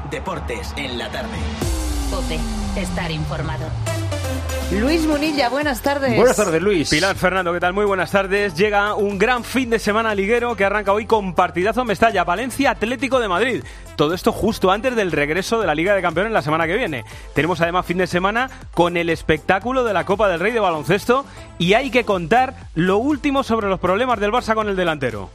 Deportes en la tarde. COPE. Estar informado. Luis Munilla, buenas tardes. Buenas tardes, Luis. Pilar, Fernando, ¿qué tal? Muy buenas tardes. Llega un gran fin de semana liguero que arranca hoy con partidazo en Mestalla, Valencia, Atlético de Madrid. Todo esto justo antes del regreso de la Liga de Campeones la semana que viene. Tenemos además fin de semana con el espectáculo de la Copa del Rey de baloncesto y hay que contar lo último sobre los problemas del Barça con el delantero.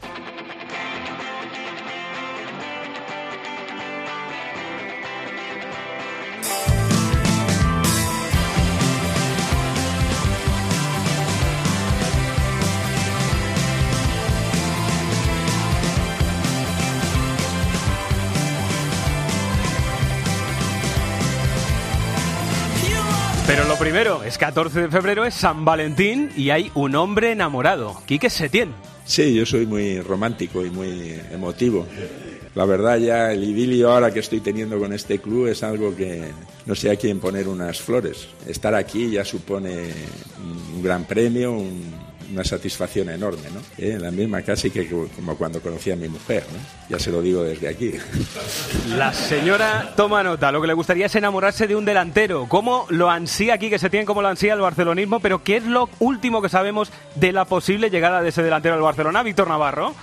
Pero lo primero, es 14 de febrero, es San Valentín y hay un hombre enamorado, Quique Setién. Sí, yo soy muy romántico y muy emotivo. La verdad, ya el idilio ahora que estoy teniendo con este club es algo que no sé a quién poner unas flores. Estar aquí ya supone un gran premio, una satisfacción enorme, ¿no? La misma casi que como cuando conocí a mi mujer, ¿no? Ya se lo digo desde aquí. La señora toma nota. Lo que le gustaría es enamorarse de un delantero. ¿Cómo lo ansía Quique Setién, cómo lo ansía el barcelonismo? Pero ¿qué es lo último que sabemos de la posible llegada de ese delantero al Barcelona? Víctor Navarro.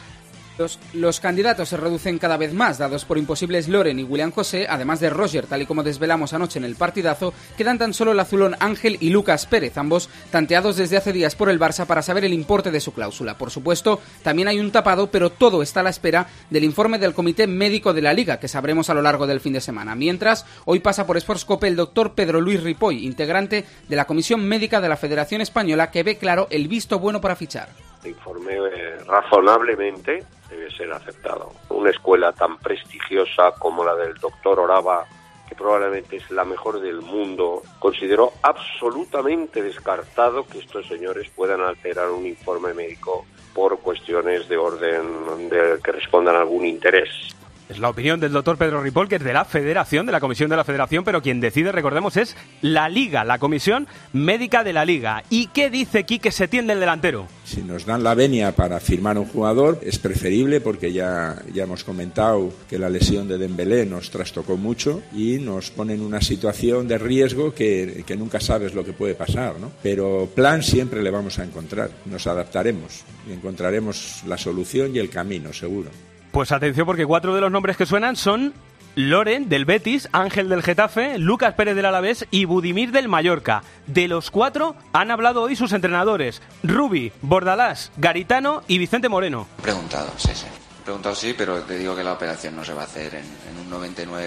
Los candidatos se reducen cada vez más, dados por imposibles Loren y William José, además de Roger, tal y como desvelamos anoche en el partidazo. Quedan tan solo el azulón Ángel y Lucas Pérez, ambos tanteados desde hace días por el Barça para saber el importe de su cláusula. Por supuesto, también hay un tapado, pero todo está a la espera del informe del Comité Médico de la Liga, que sabremos a lo largo del fin de semana. Mientras, hoy pasa por Sports Cope el doctor Pedro Luis Ripoll, integrante de la Comisión Médica de la Federación Española, que ve claro el visto bueno para fichar. El informe razonablemente debe ser aceptado. Una escuela tan prestigiosa como la del doctor Oraba, que probablemente es la mejor del mundo, consideró absolutamente descartado que estos señores puedan alterar un informe médico por cuestiones de orden que respondan a algún interés. Es la opinión del doctor Pedro Ripoll, que es de la Federación, de la Comisión de la Federación, pero quien decide, recordemos, es la Liga, la Comisión Médica de la Liga. ¿Y qué dice Quique Setién del delantero? Si nos dan la venia para firmar un jugador, es preferible porque ya hemos comentado que la lesión de Dembélé nos trastocó mucho y nos pone en una situación de riesgo que nunca sabes lo que puede pasar, ¿no? Pero plan siempre le vamos a encontrar, nos adaptaremos y encontraremos la solución y el camino, seguro. Pues atención, porque 4 de los nombres que suenan son Loren del Betis, Ángel del Getafe, Lucas Pérez del Alavés y Budimir del Mallorca. De los 4 han hablado hoy sus entrenadores, Rubi, Bordalás, Garitano y Vicente Moreno. Preguntado, sí, pero te digo que la operación no se va a hacer en un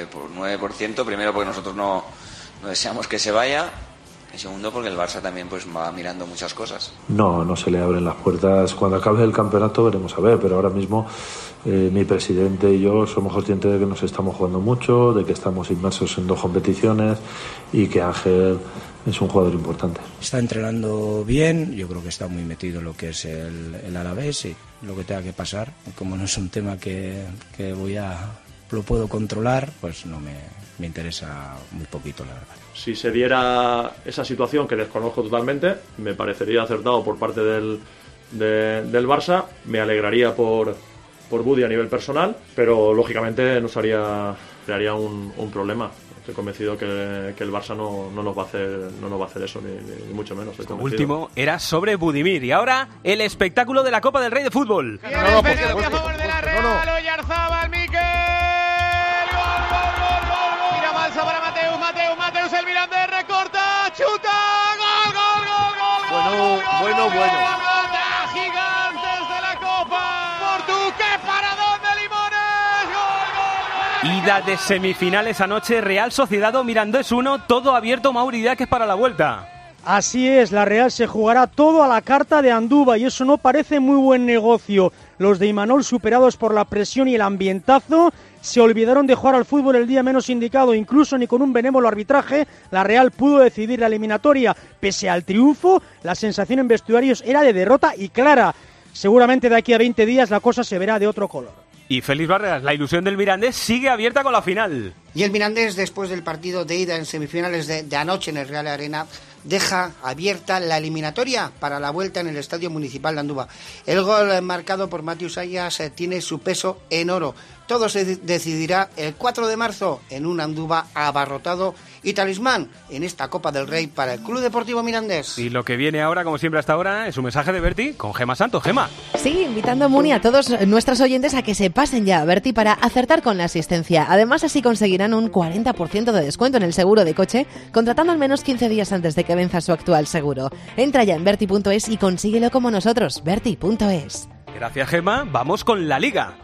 99%. Primero porque nosotros no deseamos que se vaya. Y segundo, porque el Barça también pues va mirando muchas cosas. No se le abren las puertas. Cuando acabe el campeonato veremos a ver, pero ahora mismo mi presidente y yo somos conscientes de que nos estamos jugando mucho, de que estamos inmersos en 2 competiciones y que Ángel es un jugador importante. Está entrenando bien, yo creo que está muy metido en lo que es el Alavés y lo que tenga que pasar. Como no es un tema que lo puedo controlar, pues no me interesa muy poquito, la verdad. Si se diera esa situación que desconozco totalmente, me parecería acertado por parte del Barça. Me alegraría por Budi a nivel personal, pero lógicamente nos crearía un problema. Estoy convencido que el Barça no nos va a hacer eso, ni mucho menos. Lo último era sobre Budimir. Y ahora el espectáculo de la Copa del Rey de Fútbol. Oyarzábal, Miquel. Mira Balsa para Mateus, el Mirandés recorta, chuta, gol. Bueno. Gigantes de la Copa. Portu, qué paradón de Limones. Gol. Ida de semifinales anoche, Real Sociedad o Mirandés 1, todo abierto, Mauri Díaz, que es para la vuelta. Así es, la Real se jugará todo a la carta de Anduba y eso no parece muy buen negocio. Los de Imanol, superados por la presión y el ambientazo, se olvidaron de jugar al fútbol el día menos indicado. Incluso ni con un benévolo arbitraje la Real pudo decidir la eliminatoria. Pese al triunfo, la sensación en vestuarios era de derrota y clara. Seguramente de aquí a 20 días la cosa se verá de otro color. Y Félix Barreras, la ilusión del Mirandés sigue abierta con la final. Y el Mirandés, después del partido de ida en semifinales de anoche en el Real Arena, deja abierta la eliminatoria para la vuelta en el Estadio Municipal de Andúba. El gol marcado por Matius Ayas tiene su peso en oro. Todo se decidirá el 4 de marzo en un Andúba abarrotado y talismán en esta Copa del Rey para el Club Deportivo Mirandés. Y lo que viene ahora, como siempre hasta ahora, es un mensaje de Berti con Gema Santos. Gema. Sí, invitando, Muni, a todos nuestros oyentes a que se pasen ya a Berti para acertar con la asistencia. Además, así conseguirán un 40% de descuento en el seguro de coche, contratando al menos 15 días antes de que venza su actual seguro. Entra ya en berti.es y consíguelo como nosotros. Berti.es. Gracias, Gema. Vamos con la Liga.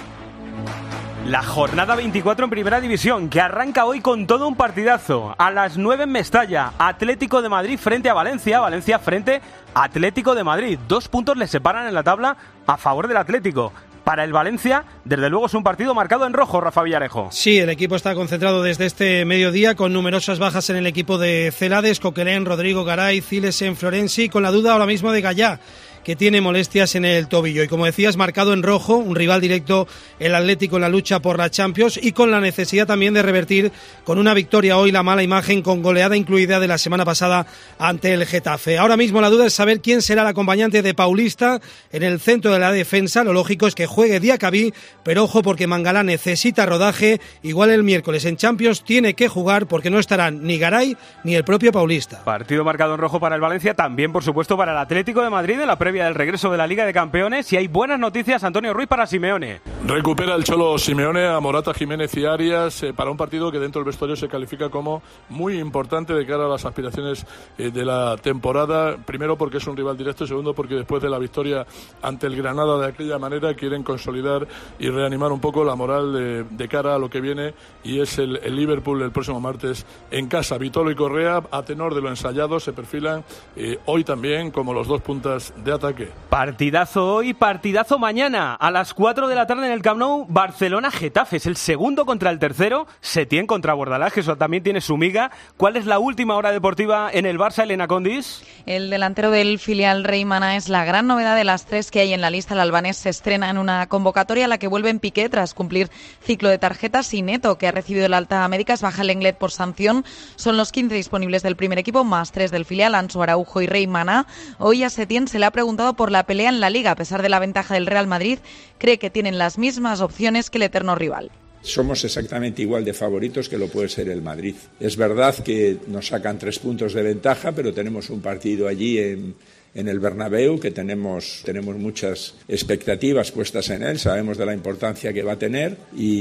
La jornada 24 en Primera División, que arranca hoy con todo un partidazo. A las 9 en Mestalla, Atlético de Madrid frente a Valencia, Valencia frente a Atlético de Madrid. 2 puntos les separan en la tabla a favor del Atlético. Para el Valencia, desde luego es un partido marcado en rojo, Rafa Villarejo. Sí, el equipo está concentrado desde este mediodía con numerosas bajas en el equipo de Celades, Coquelén, Rodrigo Garay, Cilesen, Florenzi, con la duda ahora mismo de Gallá, que tiene molestias en el tobillo. Y como decías, marcado en rojo, un rival directo, el Atlético, en la lucha por la Champions, y con la necesidad también de revertir con una victoria hoy la mala imagen con goleada incluida de la semana pasada ante el Getafe. Ahora mismo la duda es saber quién será el acompañante de Paulista en el centro de la defensa. Lo lógico es que juegue Diacabí, pero ojo porque Mangala necesita rodaje. Igual el miércoles en Champions tiene que jugar porque no estarán ni Garay ni el propio Paulista. Partido marcado en rojo para el Valencia, también por supuesto para el Atlético de Madrid en la previa del regreso de la Liga de Campeones. Y hay buenas noticias, Antonio Ruiz, para Simeone. Recupera el Cholo Simeone a Morata, Jiménez y Arias para un partido que dentro del vestuario se califica como muy importante de cara a las aspiraciones de la temporada. Primero porque es un rival directo y segundo porque después de la victoria ante el Granada de aquella manera quieren consolidar y reanimar un poco la moral de cara a lo que viene, y es el Liverpool el próximo martes en casa. Vitolo y Correa, a tenor de lo ensayado, se perfilan hoy también como los dos puntas de ataque. Partidazo hoy, partidazo mañana. A las 4 de la tarde en el Camp Nou, Barcelona-Getafe. Es el segundo contra el tercero. Setién contra Bordalás, que eso también tiene su miga. ¿Cuál es la última hora deportiva en el Barça, Elena Condis? El delantero del filial Rey Maná es la gran novedad de las 3 que hay en la lista. El albanés se estrena en una convocatoria a la que vuelve en Piqué tras cumplir ciclo de tarjetas, y Neto, que ha recibido el alta médica, baja el Lenglet por sanción. Son los 15 disponibles del primer equipo, más 3 del filial, Ansu, Araujo y Rey Maná. Hoy a Setién se le ha preguntado por la pelea en la Liga. A pesar de la ventaja del Real Madrid, cree que tienen las mismas opciones que el eterno rival. Somos exactamente igual de favoritos que lo puede ser el Madrid. Es verdad que nos sacan 3 puntos de ventaja, pero tenemos un partido allí en el Bernabéu que tenemos muchas expectativas puestas en él. Sabemos de la importancia que va a tener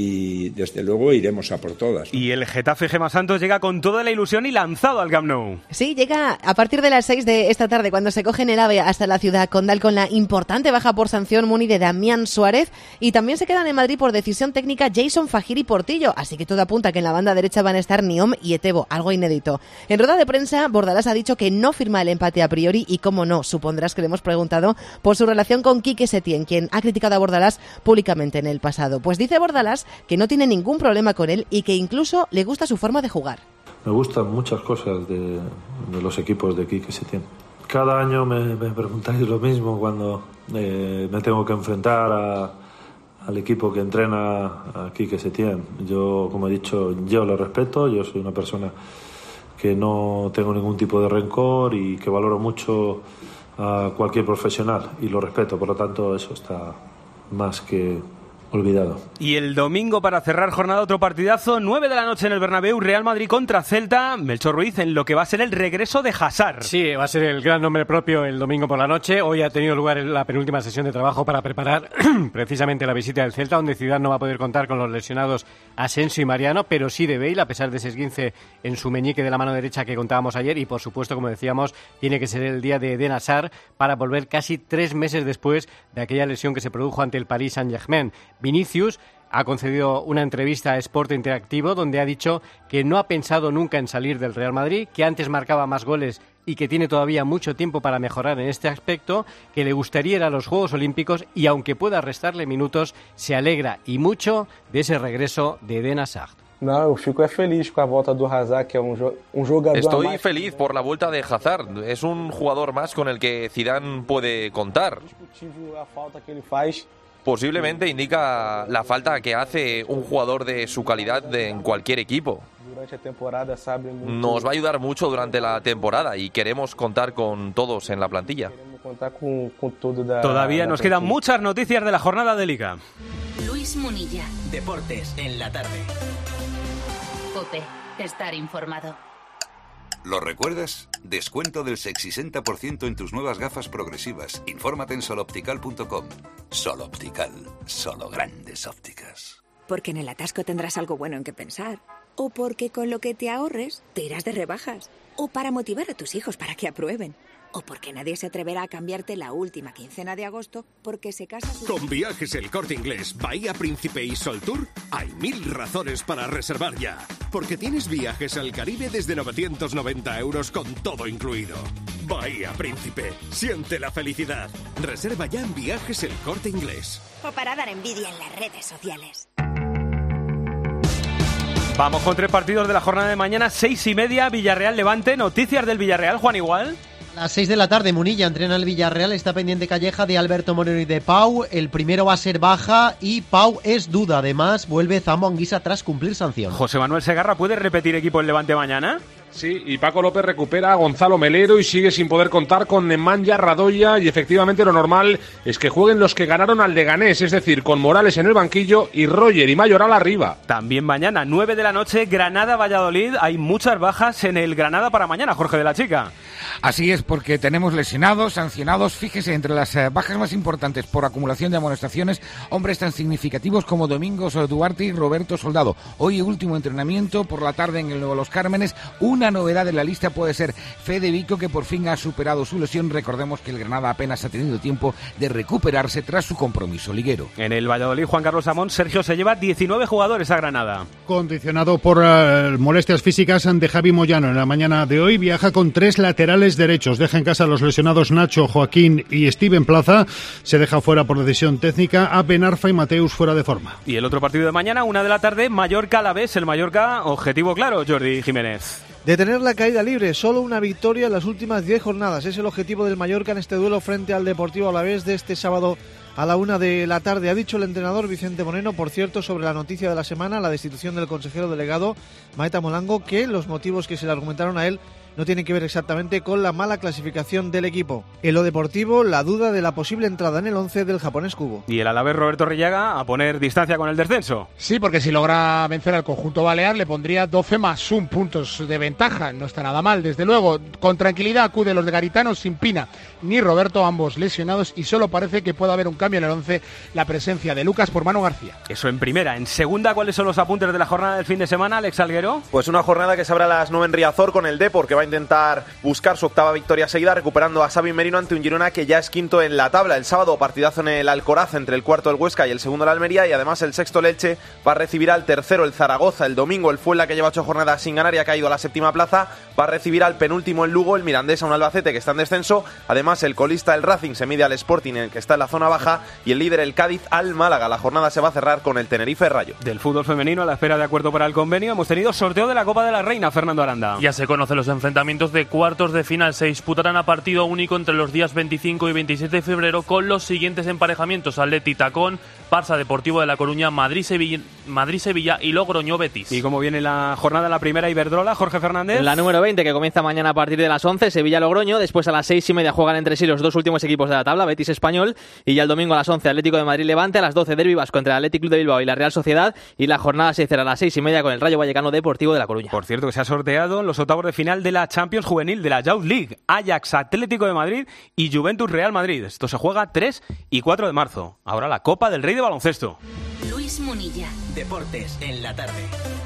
y desde luego iremos a por todas, ¿no? Y el Getafe, Gema Santos, llega con toda la ilusión y lanzado al Camp Nou. Sí, llega a partir de las 6 de esta tarde, cuando se cogen el AVE hasta la ciudad condal, con la importante baja por sanción, Muni, de Damián Suárez, y también se quedan en Madrid por decisión técnica Jason, Fajir y Portillo, así que todo apunta que en la banda derecha van a estar Niom y Etebo, algo inédito. En rueda de prensa, Bordalás ha dicho que no firma el empate a priori y, cómo no, supondrás que le hemos preguntado por su relación con Quique Setién, quien ha criticado a Bordalás públicamente en el pasado. Pues dice Bordalás que no tiene ningún problema con él y que incluso le gusta su forma de jugar. Me gustan muchas cosas de los equipos de Quique Setién. Cada año me preguntáis lo mismo cuando me tengo que enfrentar al equipo que entrena a Quique Setién. Yo, como he dicho, yo lo respeto, yo soy una persona que no tengo ningún tipo de rencor y que valoro mucho a cualquier profesional y lo respeto, por lo tanto eso está más que olvidado. Y el domingo, para cerrar jornada, otro partidazo, 9 de la noche en el Bernabéu, Real Madrid contra Celta. Melchor Ruiz, en lo que va a ser el regreso de Hazard. Sí, va a ser el gran nombre propio el domingo por la noche. Hoy ha tenido lugar la penúltima sesión de trabajo para preparar precisamente la visita del Celta, donde Zidane no va a poder contar con los lesionados Asensio y Mariano, pero sí de Bale, a pesar de ese esguince en su meñique de la mano derecha que contábamos ayer. Y por supuesto, como decíamos, tiene que ser el día de Eden Hazard para volver casi 3 meses después de aquella lesión que se produjo ante el Paris Saint-Germain. Vinicius ha concedido una entrevista a Sport Interactivo donde ha dicho que no ha pensado nunca en salir del Real Madrid, que antes marcaba más goles y que tiene todavía mucho tiempo para mejorar en este aspecto, que le gustaría ir a los Juegos Olímpicos y, aunque pueda restarle minutos, se alegra y mucho de ese regreso de Eden Hazard. No, eu fico feliz con la vuelta de Hazard, que es un jugador. Estoy feliz por la vuelta de Hazard. Es un jugador más con el que Zidane puede contar. La falta que ele faz posiblemente indica la falta que hace un jugador de su calidad en cualquier equipo. Nos va a ayudar mucho durante la temporada y queremos contar con todos en la plantilla. Todavía nos quedan muchas noticias de la jornada de Liga. Luis Munilla. Deportes en la tarde. COPE. Estar informado. ¿Lo recuerdas? Descuento del 60% en tus nuevas gafas progresivas. Infórmate en soloptical.com. Sol Optical. Solo grandes ópticas. Porque en el atasco tendrás algo bueno en que pensar. O porque con lo que te ahorres te irás de rebajas. O para motivar a tus hijos para que aprueben. O porque nadie se atreverá a cambiarte la última quincena de agosto porque se casa su... Con Viajes El Corte Inglés, Bahía Príncipe y Sol Tour, hay 1000 razones para reservar ya. Porque tienes viajes al Caribe desde 990 € con todo incluido. Bahía Príncipe, siente la felicidad. Reserva ya en Viajes El Corte Inglés. O para dar envidia en las redes sociales. Vamos con 3 partidos de la jornada de mañana, 6:30, Villarreal-Levante. Noticias del Villarreal, Juan Igual. A las 6 de la tarde, Munilla entrena el Villarreal, está pendiente Calleja de Alberto Moreno y de Pau. El primero va a ser baja y Pau es duda. Además, vuelve Zambo Anguisa tras cumplir sanción. José Manuel Segarra, ¿puede repetir equipo el Levante mañana? Sí, y Paco López recupera a Gonzalo Melero y sigue sin poder contar con Nemanja Radoya, y efectivamente lo normal es que jueguen los que ganaron al Leganés, es decir, con Morales en el banquillo y Roger y Mayoral arriba. También mañana, 9 de la noche, Granada-Valladolid. Hay muchas bajas en el Granada para mañana, Jorge de la Chica. Así es, porque tenemos lesionados, sancionados. Fíjese, entre las bajas más importantes por acumulación de amonestaciones, hombres tan significativos como Domingos Duarte y Roberto Soldado. Hoy último entrenamiento por la tarde en el Nuevo Los Cármenes. Una novedad en la lista puede ser Fede Vico, que por fin ha superado su lesión. Recordemos que el Granada apenas ha tenido tiempo de recuperarse tras su compromiso liguero. En el Valladolid, Juan Carlos Amón, Sergio se lleva 19 jugadores a Granada. Condicionado por molestias físicas de Javi Moyano. En la mañana de hoy viaja con 3 laterales derechos. Deja en casa a los lesionados Nacho, Joaquín y Steven Plaza. Se deja fuera por decisión técnica a Benarfa y Mateus fuera de forma. Y el otro partido de mañana, 1 de la tarde, Mallorca-Alavés. El Mallorca, objetivo claro, Jordi Jiménez. Detener la caída libre, solo una victoria en las últimas 10 jornadas. Es el objetivo del Mallorca en este duelo frente al Deportivo Alavés de este sábado a la 1 de la tarde. Ha dicho el entrenador Vicente Moreno, por cierto, sobre la noticia de la semana, la destitución del consejero delegado Maeta Molango, que los motivos que se le argumentaron a él no tienen que ver exactamente con la mala clasificación del equipo. En lo deportivo, la duda de la posible entrada en el 11 del japonés Cubo. Y el Alavés, Roberto Rillaga, a poner distancia con el descenso. Sí, porque si logra vencer al conjunto balear le pondría 12+1 puntos de ventaja. No está nada mal, desde luego. Con tranquilidad acuden los de Garitano, sin Pina ni Roberto, ambos lesionados, y solo parece que pueda haber un cambio en el 11, la presencia de Lucas por Manu García. Eso en primera. En segunda, ¿cuáles son los apuntes de la jornada del fin de semana, Alex Alguero? Pues una jornada que se abre a las 9 en Riazor con el Depor, que va a intentar buscar su octava victoria seguida, recuperando a Xavi Merino ante un Girona que ya es quinto en la tabla. El sábado, partidazo en el Alcoraz entre el cuarto el Huesca y el segundo el Almería, y además el sexto el Elche va a recibir al tercero el Zaragoza. El domingo el Fuenla, que lleva 8 jornadas sin ganar y ha caído a la séptima plaza, va a recibir al penúltimo el Lugo. El Mirandés a un Albacete que está en descenso. Además el colista el Racing se mide al Sporting, el que está en la zona baja, y el líder el Cádiz al Málaga. La jornada se va a cerrar con el Tenerife Rayo. Del fútbol femenino, a la espera de acuerdo para el convenio, hemos tenido sorteo de la Copa de la Reina. Fernando Aranda. Ya se conocen los enfrentamientos de cuartos de final. Se disputarán a partido único entre los días 25 y 27 de febrero con los siguientes emparejamientos: Atleti Tacón, Barça Deportivo de La Coruña, Madrid-Sevilla y Logroño-Betis. ¿Y cómo viene la jornada, la primera Iberdrola, Jorge Fernández? La número 20, que comienza mañana a partir de las 11, Sevilla-Logroño. Después a las 6:30 juegan entre sí los dos últimos equipos de la tabla, Betis-Español. Y ya el domingo a las 11, Atlético de Madrid-Levante. A las 12, Derbi Vasco entre el Athletic Club de Bilbao y la Real Sociedad. Y la jornada se cierra a las 6:30 con el Rayo Vallecano Deportivo de La Coruña. Por cierto, que se ha sorteado los octavos de final de la Champions Juvenil de la Youth League. Ajax, Atlético de Madrid y Juventus Real Madrid. Esto se juega 3 y 4 de marzo. Ahora la Copa del Rey de baloncesto. Luis Munilla. Deportes en la tarde.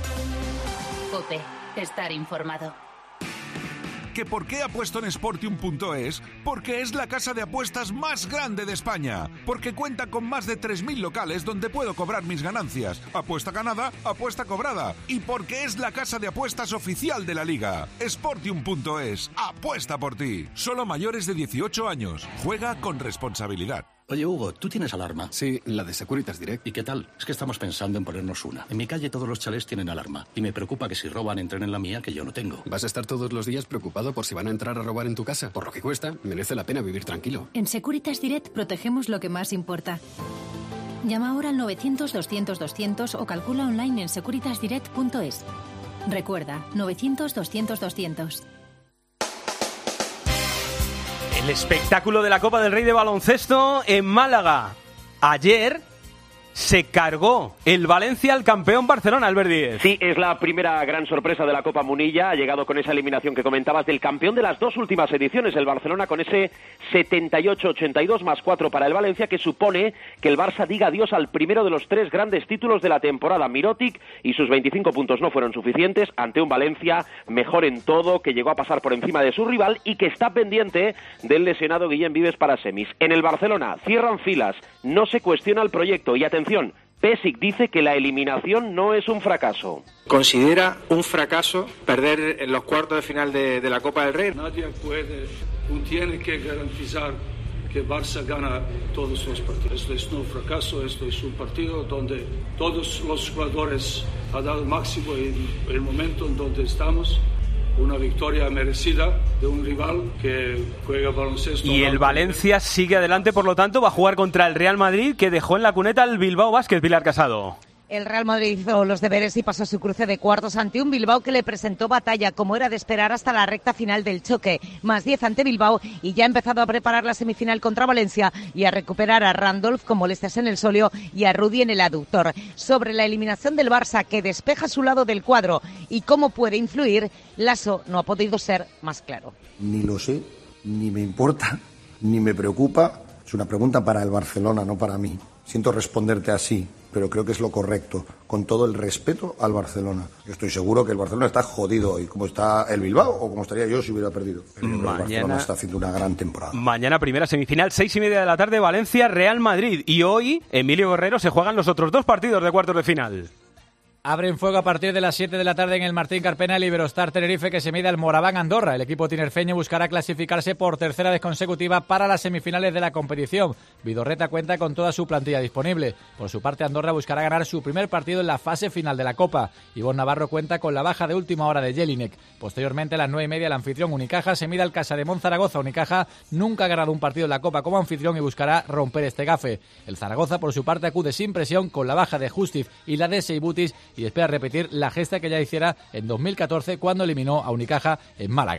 COPE. Estar informado. ¿Que por qué apuesto en Sportium.es? Porque es la casa de apuestas más grande de España. Porque cuenta con más de 3.000 locales donde puedo cobrar mis ganancias. Apuesta ganada, apuesta cobrada. Y porque es la casa de apuestas oficial de la Liga. Sportium.es. Apuesta por ti. Solo mayores de 18 años. Juega con responsabilidad. Oye, Hugo, ¿tú tienes alarma? Sí, la de Securitas Direct. ¿Y qué tal? Es que estamos pensando en ponernos una. En mi calle todos los chalés tienen alarma. Y me preocupa que si roban entren en la mía, que yo no tengo. ¿Vas a estar todos los días preocupado por si van a entrar a robar en tu casa? Por lo que cuesta, merece la pena vivir tranquilo. En Securitas Direct protegemos lo que más importa. Llama ahora al 900-200-200 o calcula online en securitasdirect.es. Recuerda, 900-200-200. El espectáculo de la Copa del Rey de baloncesto en Málaga. Ayer se cargó el Valencia al campeón Barcelona, Albert Díez. Sí, es la primera gran sorpresa de la Copa Munilla. Ha llegado con esa eliminación que comentabas del campeón de las dos últimas ediciones, el Barcelona, con ese 78-82 más 4 para el Valencia, que supone que el Barça diga adiós al primero de los 3 grandes títulos de la temporada. Mirotic y sus 25 puntos no fueron suficientes ante un Valencia mejor en todo, que llegó a pasar por encima de su rival y que está pendiente del lesionado Guillem Vives para semis. En el Barcelona cierran filas, no se cuestiona el proyecto y atención, Pesic dice que la eliminación no es un fracaso. Considera un fracaso perder en los cuartos de final de la Copa del Rey. Nadie tiene que garantizar que Barça gana todos los partidos. Esto es un fracaso, esto es un partido donde todos los jugadores han dado el máximo en el momento en donde estamos. Una victoria merecida de un rival que juega baloncesto. Y el Valencia sigue adelante, por lo tanto, va a jugar contra el Real Madrid, que dejó en la cuneta al Bilbao Basket, Pilar Casado. El Real Madrid hizo los deberes y pasó su cruce de cuartos ante un Bilbao que le presentó batalla, como era de esperar, hasta la recta final del choque. Más 10 ante Bilbao y ya ha empezado a preparar la semifinal contra Valencia y a recuperar a Randolph con molestias en el sóleo y a Rudy en el aductor. Sobre la eliminación del Barça, que despeja su lado del cuadro y cómo puede influir, Lasso no ha podido ser más claro. Ni lo sé, ni me importa, ni me preocupa. Es una pregunta para el Barcelona, no para mí. Siento responderte así, pero creo que es lo correcto, con todo el respeto al Barcelona. Yo estoy seguro que el Barcelona está jodido hoy, como está el Bilbao o como estaría yo si hubiera perdido. Pero el Barcelona está haciendo una gran temporada. Mañana primera semifinal, 6:30 de la tarde, Valencia-Real Madrid. Y hoy, Emilio Guerrero, se juegan los otros 2 partidos de cuartos de final. Abren fuego a partir de las 7 de la tarde en el Martín Carpena el Iberostar Tenerife, que se mide al Moraván Andorra. El equipo tinerfeño buscará clasificarse por tercera vez consecutiva para las semifinales de la competición. Vidorreta cuenta con toda su plantilla disponible. Por su parte, Andorra buscará ganar su primer partido en la fase final de la Copa. Ivonne Navarro cuenta con la baja de última hora de Jelinek. Posteriormente, a las 9:30, el anfitrión Unicaja se mide al Casademont Zaragoza. Unicaja nunca ha ganado un partido en la Copa como anfitrión y buscará romper este gafe. El Zaragoza, por su parte, acude sin presión con la baja de Justiz y la de Seibutis y espera repetir la gesta que ya hiciera en 2014 cuando eliminó a Unicaja en Málaga.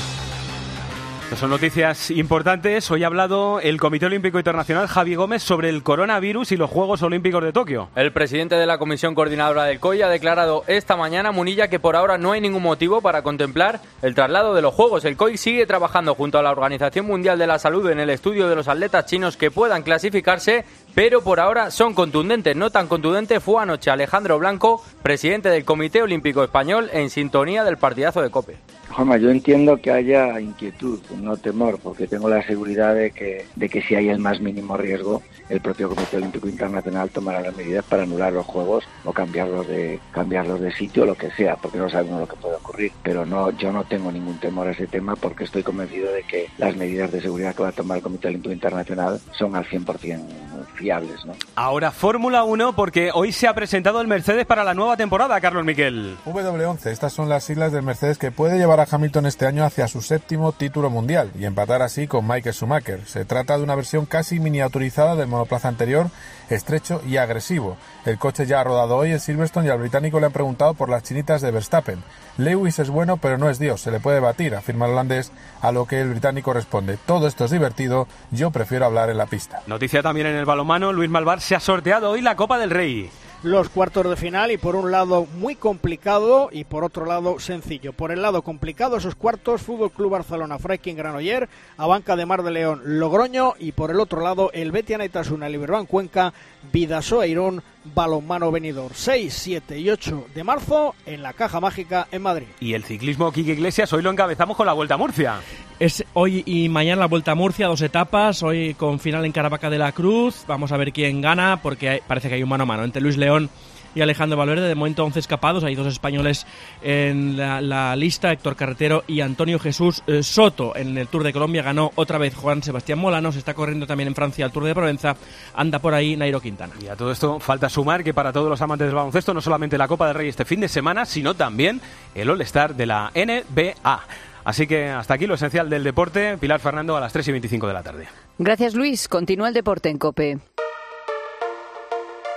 Son noticias importantes. Hoy ha hablado el Comité Olímpico Internacional, Javi Gómez, sobre el coronavirus y los Juegos Olímpicos de Tokio. El presidente de la Comisión Coordinadora del COI ha declarado esta mañana a Munilla que por ahora no hay ningún motivo para contemplar el traslado de los Juegos. El COI sigue trabajando junto a la Organización Mundial de la Salud en el estudio de los atletas chinos que puedan clasificarse, pero por ahora son contundentes. No tan contundente fue anoche Alejandro Blanco, presidente del Comité Olímpico Español, en sintonía del partidazo de COPE. Juanma, yo entiendo que haya inquietud, no temor, porque tengo la seguridad de que si hay el más mínimo riesgo, el propio Comité Olímpico Internacional tomará las medidas para anular los Juegos o cambiarlos de sitio o lo que sea, porque no sabemos lo que puede ocurrir. Pero yo no tengo ningún temor a ese tema porque estoy convencido de que las medidas de seguridad que va a tomar el Comité Olímpico Internacional son al 100% fiables, ¿no? Ahora Fórmula 1, porque hoy se ha presentado el Mercedes para la nueva temporada, Carlos Miquel. W11, estas son las siglas del Mercedes que puede llevar a Hamilton este año hacia su 7º título mundial y empatar así con Michael Schumacher. Se trata de una versión casi miniaturizada del monoplaza anterior, estrecho y agresivo. El coche ya ha rodado hoy en Silverstone y al británico le han preguntado por las chinitas de Verstappen. Lewis es bueno pero no es Dios, se le puede batir, afirma el holandés, a lo que el británico responde: todo esto es divertido, yo prefiero hablar en la pista. Noticia también en el balonmano, Luis Malvar se ha sorteado hoy la Copa del Rey. Los cuartos de final y por un lado muy complicado y por otro lado sencillo. Por el lado complicado esos cuartos, Fútbol Club Barcelona, Freiking Granollers, Abanca de Mar de León, Logroño, y por el otro lado el Betia Naitasuna, Liberbank Cuenca, Bidasoa Irún, Balonmano Benidorm. 6, 7 y 8 de marzo en la Caja Mágica en Madrid. Y el ciclismo, Quique Iglesias, hoy lo encabezamos con la Vuelta a Murcia. Es hoy y mañana la Vuelta a Murcia, 2 etapas, hoy con final en Caravaca de la Cruz. Vamos a ver quién gana, porque parece que hay un mano a mano entre Luis León y Alejandro Valverde. De momento 11 escapados, hay 2 españoles en la lista, Héctor Carretero y Antonio Jesús Soto. En el Tour de Colombia ganó otra vez Juan Sebastián Molano, se está corriendo también en Francia el Tour de Provenza, anda por ahí Nairo Quintana. Y a todo esto falta sumar que para todos los amantes del baloncesto, no solamente la Copa del Rey este fin de semana, sino también el All-Star de la NBA. Así que hasta aquí lo esencial del deporte. Pilar Fernando, a las 3:25 de la tarde. Gracias, Luis. Continúa el deporte en COPE.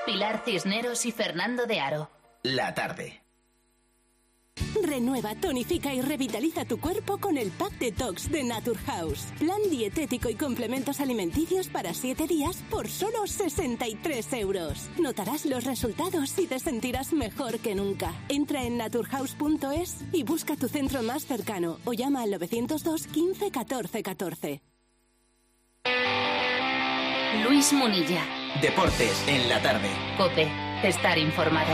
Pilar Cisneros y Fernando de Aro. La tarde. Renueva, tonifica y revitaliza tu cuerpo con el Pack Detox de Naturhaus. Plan dietético y complementos alimenticios para 7 días por solo 63 euros. Notarás los resultados y te sentirás mejor que nunca. Entra en naturhaus.es y busca tu centro más cercano o llama al 902 15 14 14. Luis Munilla. Deportes en la tarde. COPE. Estar informado.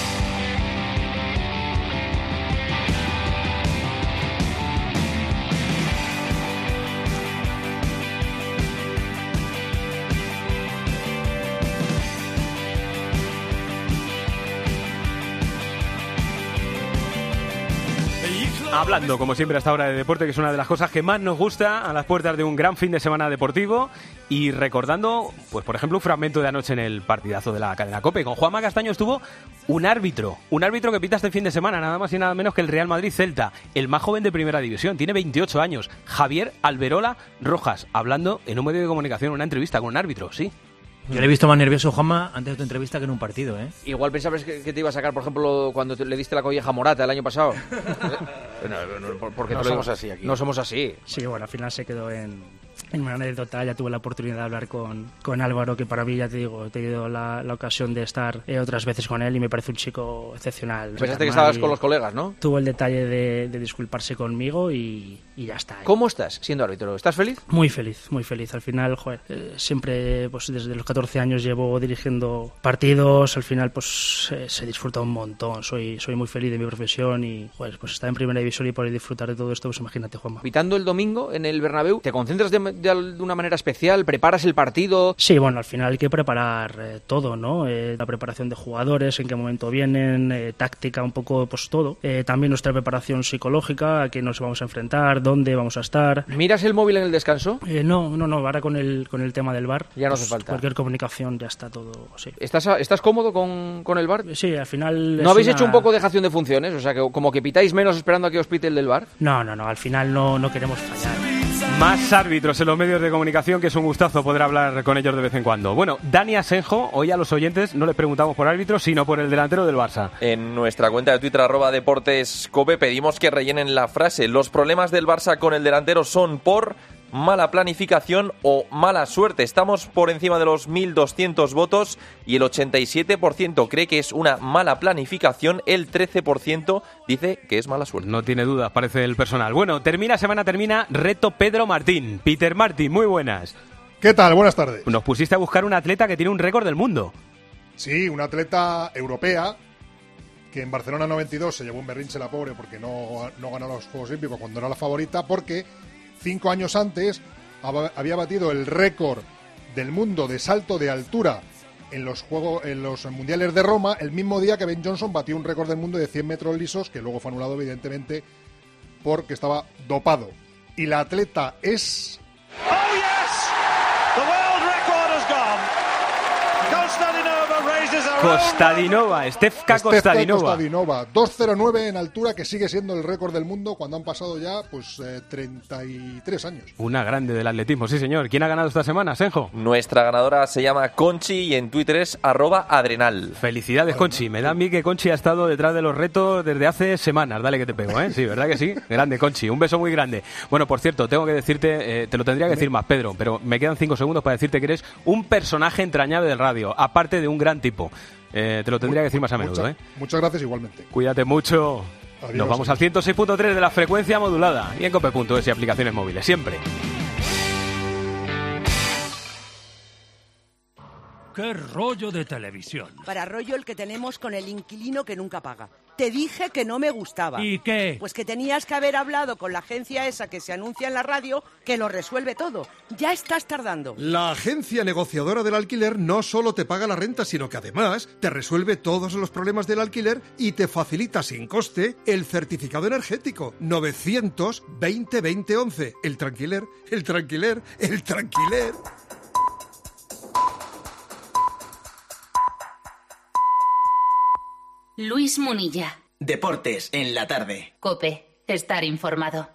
Hablando, como siempre, hasta ahora de deporte, que es una de las cosas que más nos gusta a las puertas de un gran fin de semana deportivo, y recordando, pues por ejemplo, un fragmento de anoche en el partidazo de la cadena COPE. Con Juanma Castaño estuvo un árbitro que pita este fin de semana, nada más y nada menos que el Real Madrid-Celta, el más joven de Primera División, tiene 28 años, Javier Alberola Rojas, hablando en un medio de comunicación, en una entrevista con un árbitro, sí. Yo le he visto más nervioso, Juanma, antes de tu entrevista que en un partido, ¿eh? Igual pensabas que te iba a sacar, por ejemplo, cuando le diste la colleja a Morata el año pasado. Porque no somos así aquí. No somos así. Sí, bueno, al final se quedó en una anécdota. Ya tuve la oportunidad de hablar con Álvaro, que para mí, ya te digo, he tenido la ocasión de estar otras veces con él y me parece un chico excepcional. Pensaste que estabas con los colegas, ¿no? Tuvo el detalle de disculparse conmigo y ya está. ¿Cómo estás siendo árbitro? ¿Estás feliz? Muy feliz, muy feliz. Al final, joder, siempre, pues desde los 14 años llevo dirigiendo partidos. Al final, pues se disfruta un montón. Soy muy feliz de mi profesión y, joder, pues estar en Primera División y poder disfrutar de todo esto, pues imagínate, Juanma. Pitando el domingo en el Bernabéu, ¿te concentras de una manera especial? ¿Preparas el partido? Sí, bueno, al final hay que preparar todo, ¿no? La preparación de jugadores, en qué momento vienen, táctica, un poco, pues todo. También nuestra preparación psicológica, a qué nos vamos a enfrentar, dónde vamos a estar. ¿Miras el móvil en el descanso? No, ahora con el tema del VAR. Ya no hace falta. Cualquier comunicación ya está todo, sí. ¿Estás cómodo con el VAR? Sí, al final... ¿No habéis hecho un poco dejación de funciones? O sea, que como que pitáis menos esperando a que os pite el del VAR. No, al final no queremos fallar. Más árbitros en los medios de comunicación, que es un gustazo poder hablar con ellos de vez en cuando. Bueno, Dani Asenjo, hoy a los oyentes no les preguntamos por árbitros, sino por el delantero del Barça. En nuestra cuenta de Twitter, @DeportesCope, pedimos que rellenen la frase: los problemas del Barça con el delantero son por mala planificación o mala suerte. Estamos por encima de los 1.200 votos y el 87% cree que es una mala planificación, el 13% dice que es mala suerte. No tiene dudas, parece el personal. Bueno, termina reto Pedro Martín. Peter Martín, muy buenas. ¿Qué tal? Buenas tardes. Nos pusiste a buscar un atleta que tiene un récord del mundo. Sí, una atleta europea que en Barcelona 92 se llevó un berrinche la pobre porque no ganó los Juegos Olímpicos cuando era la favorita, porque 5 años antes había batido el récord del mundo de salto de altura en los mundiales de Roma, el mismo día que Ben Johnson batió un récord del mundo de 100 metros lisos, que luego fue anulado evidentemente porque estaba dopado. Y la atleta es... ¡Oh, yes! The world record has gone. Costadinova, Stefka Costadinova. 2.09 en altura, que sigue siendo el récord del mundo cuando han pasado ya 33 años. Una grande del atletismo, sí señor. ¿Quién ha ganado esta semana, Senjo? Nuestra ganadora se llama Conchi y en Twitter es @Adrenal. Felicidades, Conchi. Me da a mí que Conchi ha estado detrás de los retos desde hace semanas. Dale que te pego, ¿eh? Sí, ¿verdad que sí? Grande, Conchi. Un beso muy grande. Bueno, por cierto, tengo que decirte, te lo tendría que decir más, Pedro, pero me quedan 5 segundos para decirte que eres un personaje entrañable del radio, aparte de un gran tipo. Te lo tendría que decir más a menudo, ¿eh? Muchas gracias igualmente. Cuídate mucho. Adiós, nos vamos al 106.3 de la frecuencia modulada y en cope.es y aplicaciones móviles, siempre. ¡Qué rollo de televisión! Para rollo el que tenemos con el inquilino que nunca paga. Te dije que no me gustaba. ¿Y qué? Pues que tenías que haber hablado con la agencia esa que se anuncia en la radio, que lo resuelve todo. Ya estás tardando. La agencia negociadora del alquiler no solo te paga la renta, sino que además te resuelve todos los problemas del alquiler y te facilita sin coste el certificado energético. 920 2011. El tranquiler, el tranquiler, el tranquiler. Luis Munilla. Deportes en la tarde. COPE. Estar informado.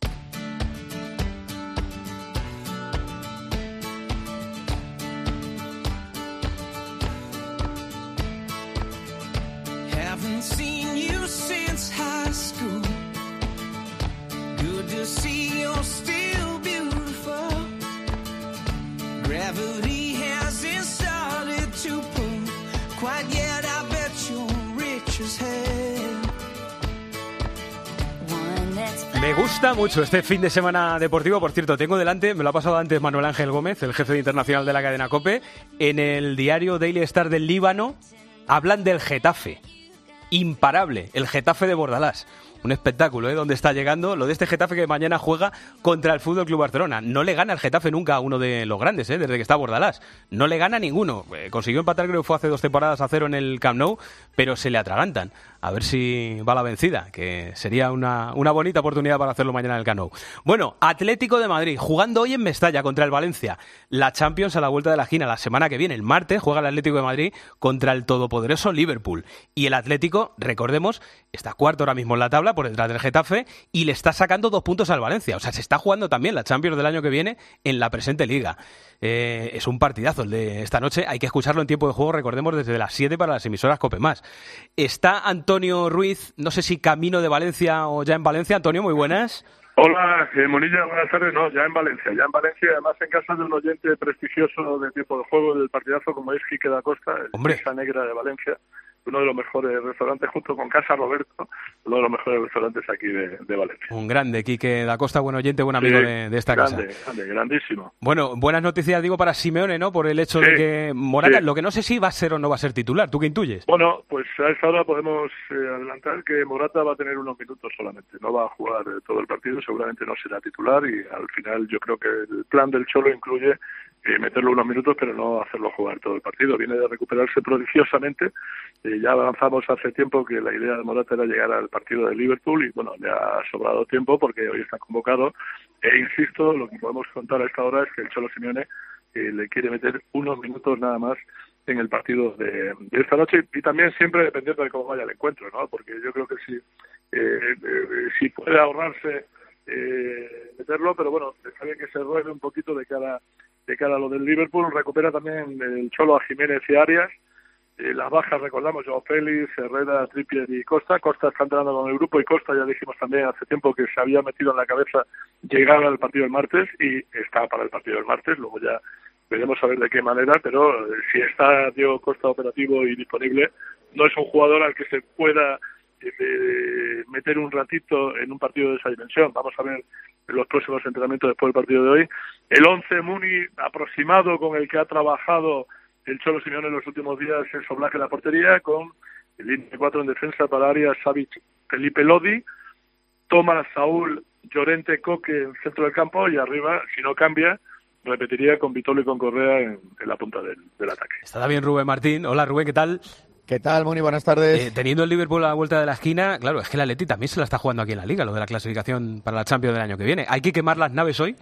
Me gusta mucho este fin de semana deportivo. Por cierto, tengo delante, me lo ha pasado antes Manuel Ángel Gómez, el jefe internacional de la cadena COPE, en el diario Daily Star del Líbano, hablan del Getafe. Imparable, el Getafe de Bordalás. Un espectáculo, donde está llegando lo de este Getafe que mañana juega contra el Fútbol Club Barcelona. No le gana el Getafe nunca a uno de los grandes, desde que está Bordalás. No le gana a ninguno. Consiguió empatar, creo que fue hace 2 temporadas a 0 en el Camp Nou, pero se le atragantan. A ver si va la vencida, que sería una bonita oportunidad para hacerlo mañana en el Camp Nou. Bueno, Atlético de Madrid, jugando hoy en Mestalla contra el Valencia. La Champions a la vuelta de la esquina. La semana que viene, el martes, juega el Atlético de Madrid contra el todopoderoso Liverpool. Y el Atlético, recordemos, está cuarto ahora mismo en la tabla, por detrás del Getafe, y le está sacando 2 puntos al Valencia. O sea, se está jugando también la Champions del año que viene en la presente liga. Es un partidazo el de esta noche. Hay que escucharlo en tiempo de juego, recordemos, desde las 7 para las emisoras COPE+. Está Antonio Ruiz, no sé si camino de Valencia o ya en Valencia. Antonio, muy buenas. Hola, Monilla, buenas tardes. No, ya en Valencia, además en casa de un oyente prestigioso de tiempo de juego del partidazo como es Quique da Costa, Esa Negra de Valencia, uno de los mejores restaurantes, junto con Casa Roberto, uno de los mejores restaurantes aquí de Valencia. Un grande, Quique da Costa, buen oyente, buen amigo de esta casa. Grandísimo. Bueno, buenas noticias, digo, para Simeone, ¿no? Por el hecho de que Morata, lo que no sé si va a ser o no va a ser titular. ¿Tú qué intuyes? Bueno, pues a esta hora podemos adelantar que Morata va a tener unos minutos solamente. No va a jugar todo el partido, seguramente no será titular, y al final yo creo que el plan del Cholo incluye meterlo unos minutos, pero no hacerlo jugar todo el partido. Viene de recuperarse prodigiosamente. Ya avanzamos hace tiempo que la idea de Morata era llegar al partido de Liverpool y bueno, le ha sobrado tiempo porque hoy está convocado. E insisto, lo que podemos contar a esta hora es que el Cholo Simeone le quiere meter unos minutos nada más en el partido de esta noche, y también siempre dependiendo de cómo vaya el encuentro, ¿no? Porque yo creo que si puede ahorrarse meterlo, pero bueno, está bien que se ruegue un poquito de cara a lo del Liverpool. Recupera también el Cholo a Jiménez y Arias. Las bajas, recordamos, Joao Félix, Herrera, Trippier y Costa. Costa está entrenando con el grupo, y Costa ya dijimos también hace tiempo que se había metido en la cabeza llegar al partido del martes, y está para el partido del martes. Luego ya veremos a ver de qué manera, pero si está Diego Costa operativo y disponible, no es un jugador al que se pueda meter un ratito en un partido de esa dimensión. Vamos a ver en los próximos entrenamientos después del partido de hoy. El 11 Muni aproximado con el que ha trabajado el Cholo Simeone en los últimos días es Oblak en la portería, con el línea de 4 en defensa para Arias, Savic, Felipe Lodi, Tomás, Saúl, Llorente, Coque en centro del campo, y arriba, si no cambia, repetiría con Vitolo y con Correa en la punta del ataque. Está también Rubén Martín. Hola Rubén, ¿qué tal? ¿Qué tal, Moni? Buenas tardes. Teniendo el Liverpool a la vuelta de la esquina, claro, es que el Atleti también se la está jugando aquí en la Liga, lo de la clasificación para la Champions del año que viene. ¿Hay que quemar las naves hoy?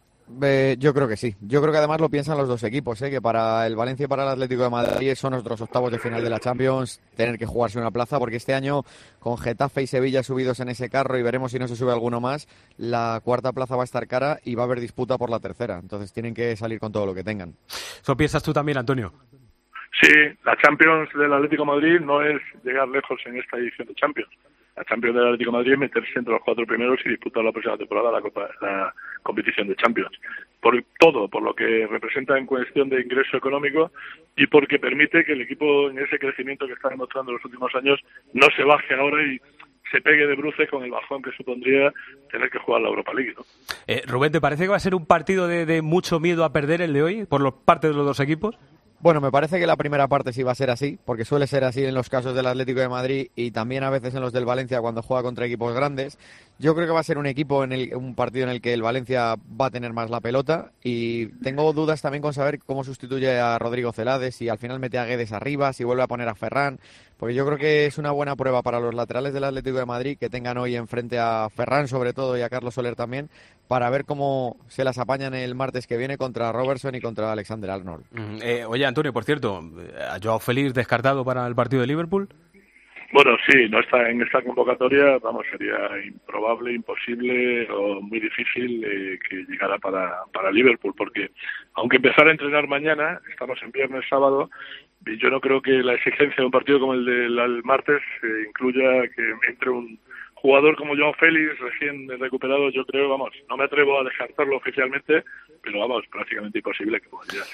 Yo creo que sí. Yo creo que además lo piensan los dos equipos, que para el Valencia y para el Atlético de Madrid son nuestros octavos de final de la Champions, tener que jugarse una plaza, porque este año con Getafe y Sevilla subidos en ese carro, y veremos si no se sube alguno más, la cuarta plaza va a estar cara y va a haber disputa por la tercera. Entonces tienen que salir con todo lo que tengan. ¿Eso piensas tú también, Antonio? Sí, la Champions del Atlético de Madrid no es llegar lejos en esta edición de Champions. La Champions del Atlético de Madrid es meterse entre los 4 primeros y disputar la próxima temporada la competición de Champions. Por todo, por lo que representa en cuestión de ingreso económico, y porque permite que el equipo, en ese crecimiento que está demostrando en los últimos años, no se baje ahora y se pegue de bruces con el bajón que supondría tener que jugar la Europa League, ¿no? Rubén, ¿te parece que va a ser un partido de mucho miedo a perder el de hoy por parte de los dos equipos? Bueno, me parece que la primera parte sí va a ser así, porque suele ser así en los casos del Atlético de Madrid y también a veces en los del Valencia cuando juega contra equipos grandes. Yo creo que va a ser un partido en el que el Valencia va a tener más la pelota, y tengo dudas también con saber cómo sustituye a Rodrigo Celades, si al final mete a Guedes arriba, si vuelve a poner a Ferran, porque yo creo que es una buena prueba para los laterales del Atlético de Madrid que tengan hoy enfrente a Ferran sobre todo y a Carlos Soler también, para ver cómo se las apañan el martes que viene contra Robertson y contra Alexander Arnold. Oye, Antonio, por cierto, ¿a Joao Félix descartado para el partido de Liverpool? Bueno, sí, no está en esta convocatoria, sería improbable, imposible o muy difícil que llegara para Liverpool, porque aunque empezara a entrenar mañana, estamos en viernes, sábado, y yo no creo que la exigencia de un partido como el del martes incluya que entre un jugador como Joao Félix, recién recuperado. Yo creo, no me atrevo a descartarlo oficialmente, pero prácticamente imposible que pueda llegar.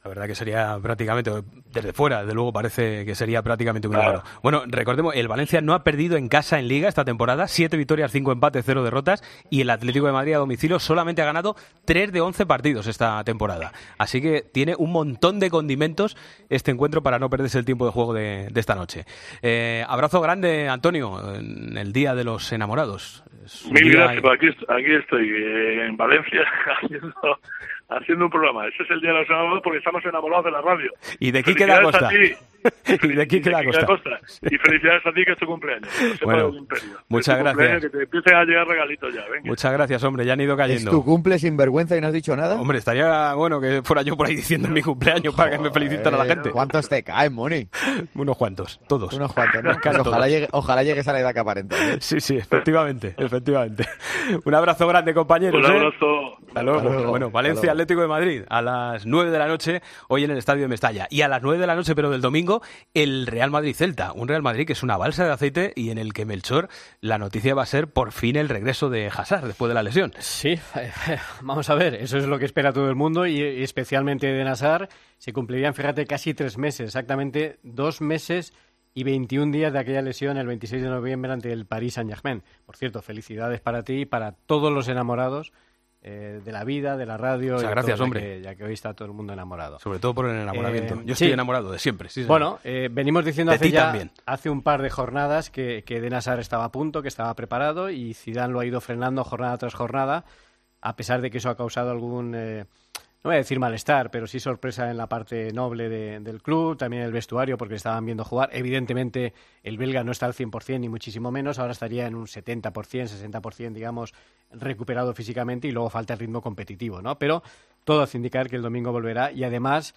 La verdad que sería prácticamente, desde fuera, desde luego parece que sería prácticamente un milagro. Bueno, recordemos, el Valencia no ha perdido en casa en Liga esta temporada, 7 victorias, 5 empates, 0 derrotas, y el Atlético de Madrid a domicilio solamente ha ganado 3 de 11 partidos esta temporada. Así que tiene un montón de condimentos este encuentro para no perderse el tiempo de juego de esta noche. Abrazo grande, Antonio, en el Día de los Enamorados. Mil gracias, pues aquí estoy, en Valencia, haciendo un programa. Ese es el Día de los Enamorados porque estamos enamorados de la radio. Y de Quique da Costa. Y de Quique da Costa. Y felicidades a ti, que es tu cumpleaños. Bueno, muchas gracias. Que te empiecen a llegar regalitos ya. Venga. Muchas gracias, hombre, ya han ido cayendo. ¿Es tu cumple sin vergüenza y no has dicho nada? Hombre, estaría bueno que fuera yo por ahí diciendo mi cumpleaños para que me feliciten a la gente. ¿Cuántos te caen, Moni? Unos cuantos, todos. Unos cuantos, ¿no? Ojalá llegues a la edad que aparenta. Sí, efectivamente. Un abrazo grande, compañeros. Un abrazo. Hasta luego. Bueno, Valencia, Atlético de Madrid, a las 9 de la noche, hoy en el Estadio de Mestalla. Y a las 9 de la noche, pero del domingo, el Real Madrid-Celta. Un Real Madrid que es una balsa de aceite y en el que, Melchor, la noticia va a ser por fin el regreso de Hazard después de la lesión. Sí, vamos a ver, eso es lo que espera todo el mundo y especialmente de Hazard. Se cumplirían, fíjate, casi 3 meses, exactamente 2 meses y 21 días de aquella lesión el 26 de noviembre ante el Paris Saint-Germain. Por cierto, felicidades para ti y para todos los enamorados de la vida, de la radio. Muchas gracias, hombre. Ya que hoy está todo el mundo enamorado. Sobre todo por el enamoramiento. Yo estoy enamorado de siempre. Sí, bueno, venimos diciendo hace un par de jornadas que Eden Hazard estaba a punto, que estaba preparado y Zidane lo ha ido frenando jornada tras jornada, a pesar de que eso ha causado algún... no voy a decir malestar, pero sí sorpresa en la parte noble del club, también el vestuario, porque estaban viendo jugar. Evidentemente, el belga no está al 100%, ni muchísimo menos. Ahora estaría en un 70%, 60%, digamos, recuperado físicamente y luego falta el ritmo competitivo, ¿no? Pero todo hace indicar que el domingo volverá y además,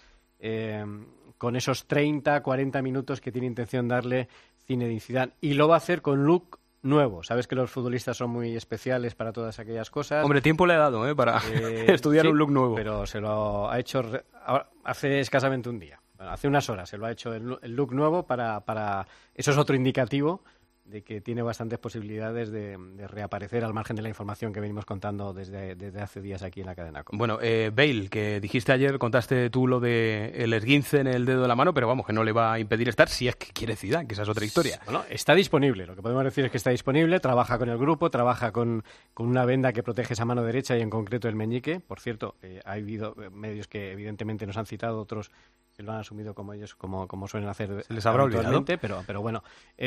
con esos 30, 40 minutos que tiene intención darle Zinedine Zidane. Y lo va a hacer con look nuevo. Sabes que los futbolistas son muy especiales para todas aquellas cosas. Hombre, tiempo le he dado para estudiar un look nuevo. Pero se lo ha hecho hace escasamente un día. Bueno, hace unas horas se lo ha hecho el look nuevo para... Eso es otro indicativo de que tiene bastantes posibilidades de reaparecer al margen de la información que venimos contando desde hace días aquí en la cadena. Bueno, Bale, que dijiste ayer, contaste tú lo de el esguince en el dedo de la mano, pero vamos, que no le va a impedir estar si es que quiere Zidane, que esa es otra historia. Bueno, está disponible, lo que podemos decir es que está disponible, trabaja con el grupo, trabaja con una venda que protege esa mano derecha y en concreto el meñique. Por cierto, ha habido medios que evidentemente nos han citado, otros que lo han asumido como ellos, como suelen hacer. Se les habrá olvidado. Pero bueno,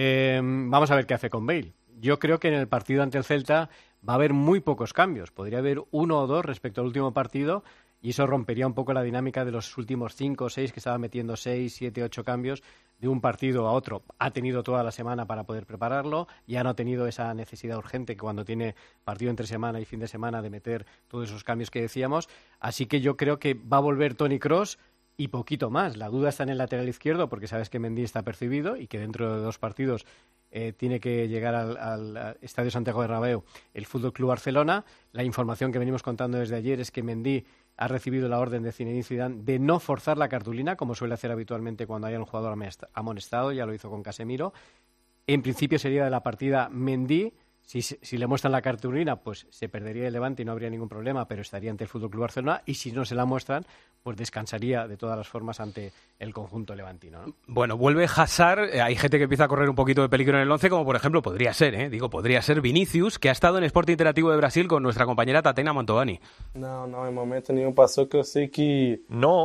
vamos a ver qué hace con Bale. Yo creo que en el partido ante el Celta va a haber muy pocos cambios. Podría haber 1 o 2 respecto al último partido y eso rompería un poco la dinámica de los últimos 5 o 6 que estaban metiendo 6, 7, 8 cambios de un partido a otro. Ha tenido toda la semana para poder prepararlo, ya no ha tenido esa necesidad urgente que cuando tiene partido entre semana y fin de semana de meter todos esos cambios que decíamos. Así que yo creo que va a volver Toni Kroos y poquito más. La duda está en el lateral izquierdo porque sabes que Mendy está percibido y que dentro de 2 partidos tiene que llegar al Estadio Santiago Bernabéu el Fútbol Club Barcelona. La información que venimos contando desde ayer es que Mendy ha recibido la orden de Zinedine Zidane de no forzar la cartulina, como suele hacer habitualmente cuando hay un jugador amonestado, ya lo hizo con Casemiro. En principio sería de la partida Mendy. Si le muestran la cartulina, pues se perdería el Levante y no habría ningún problema, pero estaría ante el Fútbol Club Barcelona. Y si no se la muestran, pues descansaría de todas las formas ante el conjunto levantino, ¿no? Bueno, vuelve Hazard. Hay gente que empieza a correr un poquito de peligro en el 11, como por ejemplo podría ser Vinicius, que ha estado en Sport Interactivo de Brasil con nuestra compañera Tatiana Mantovani. No, en momento ninguno pasó, que yo sé que...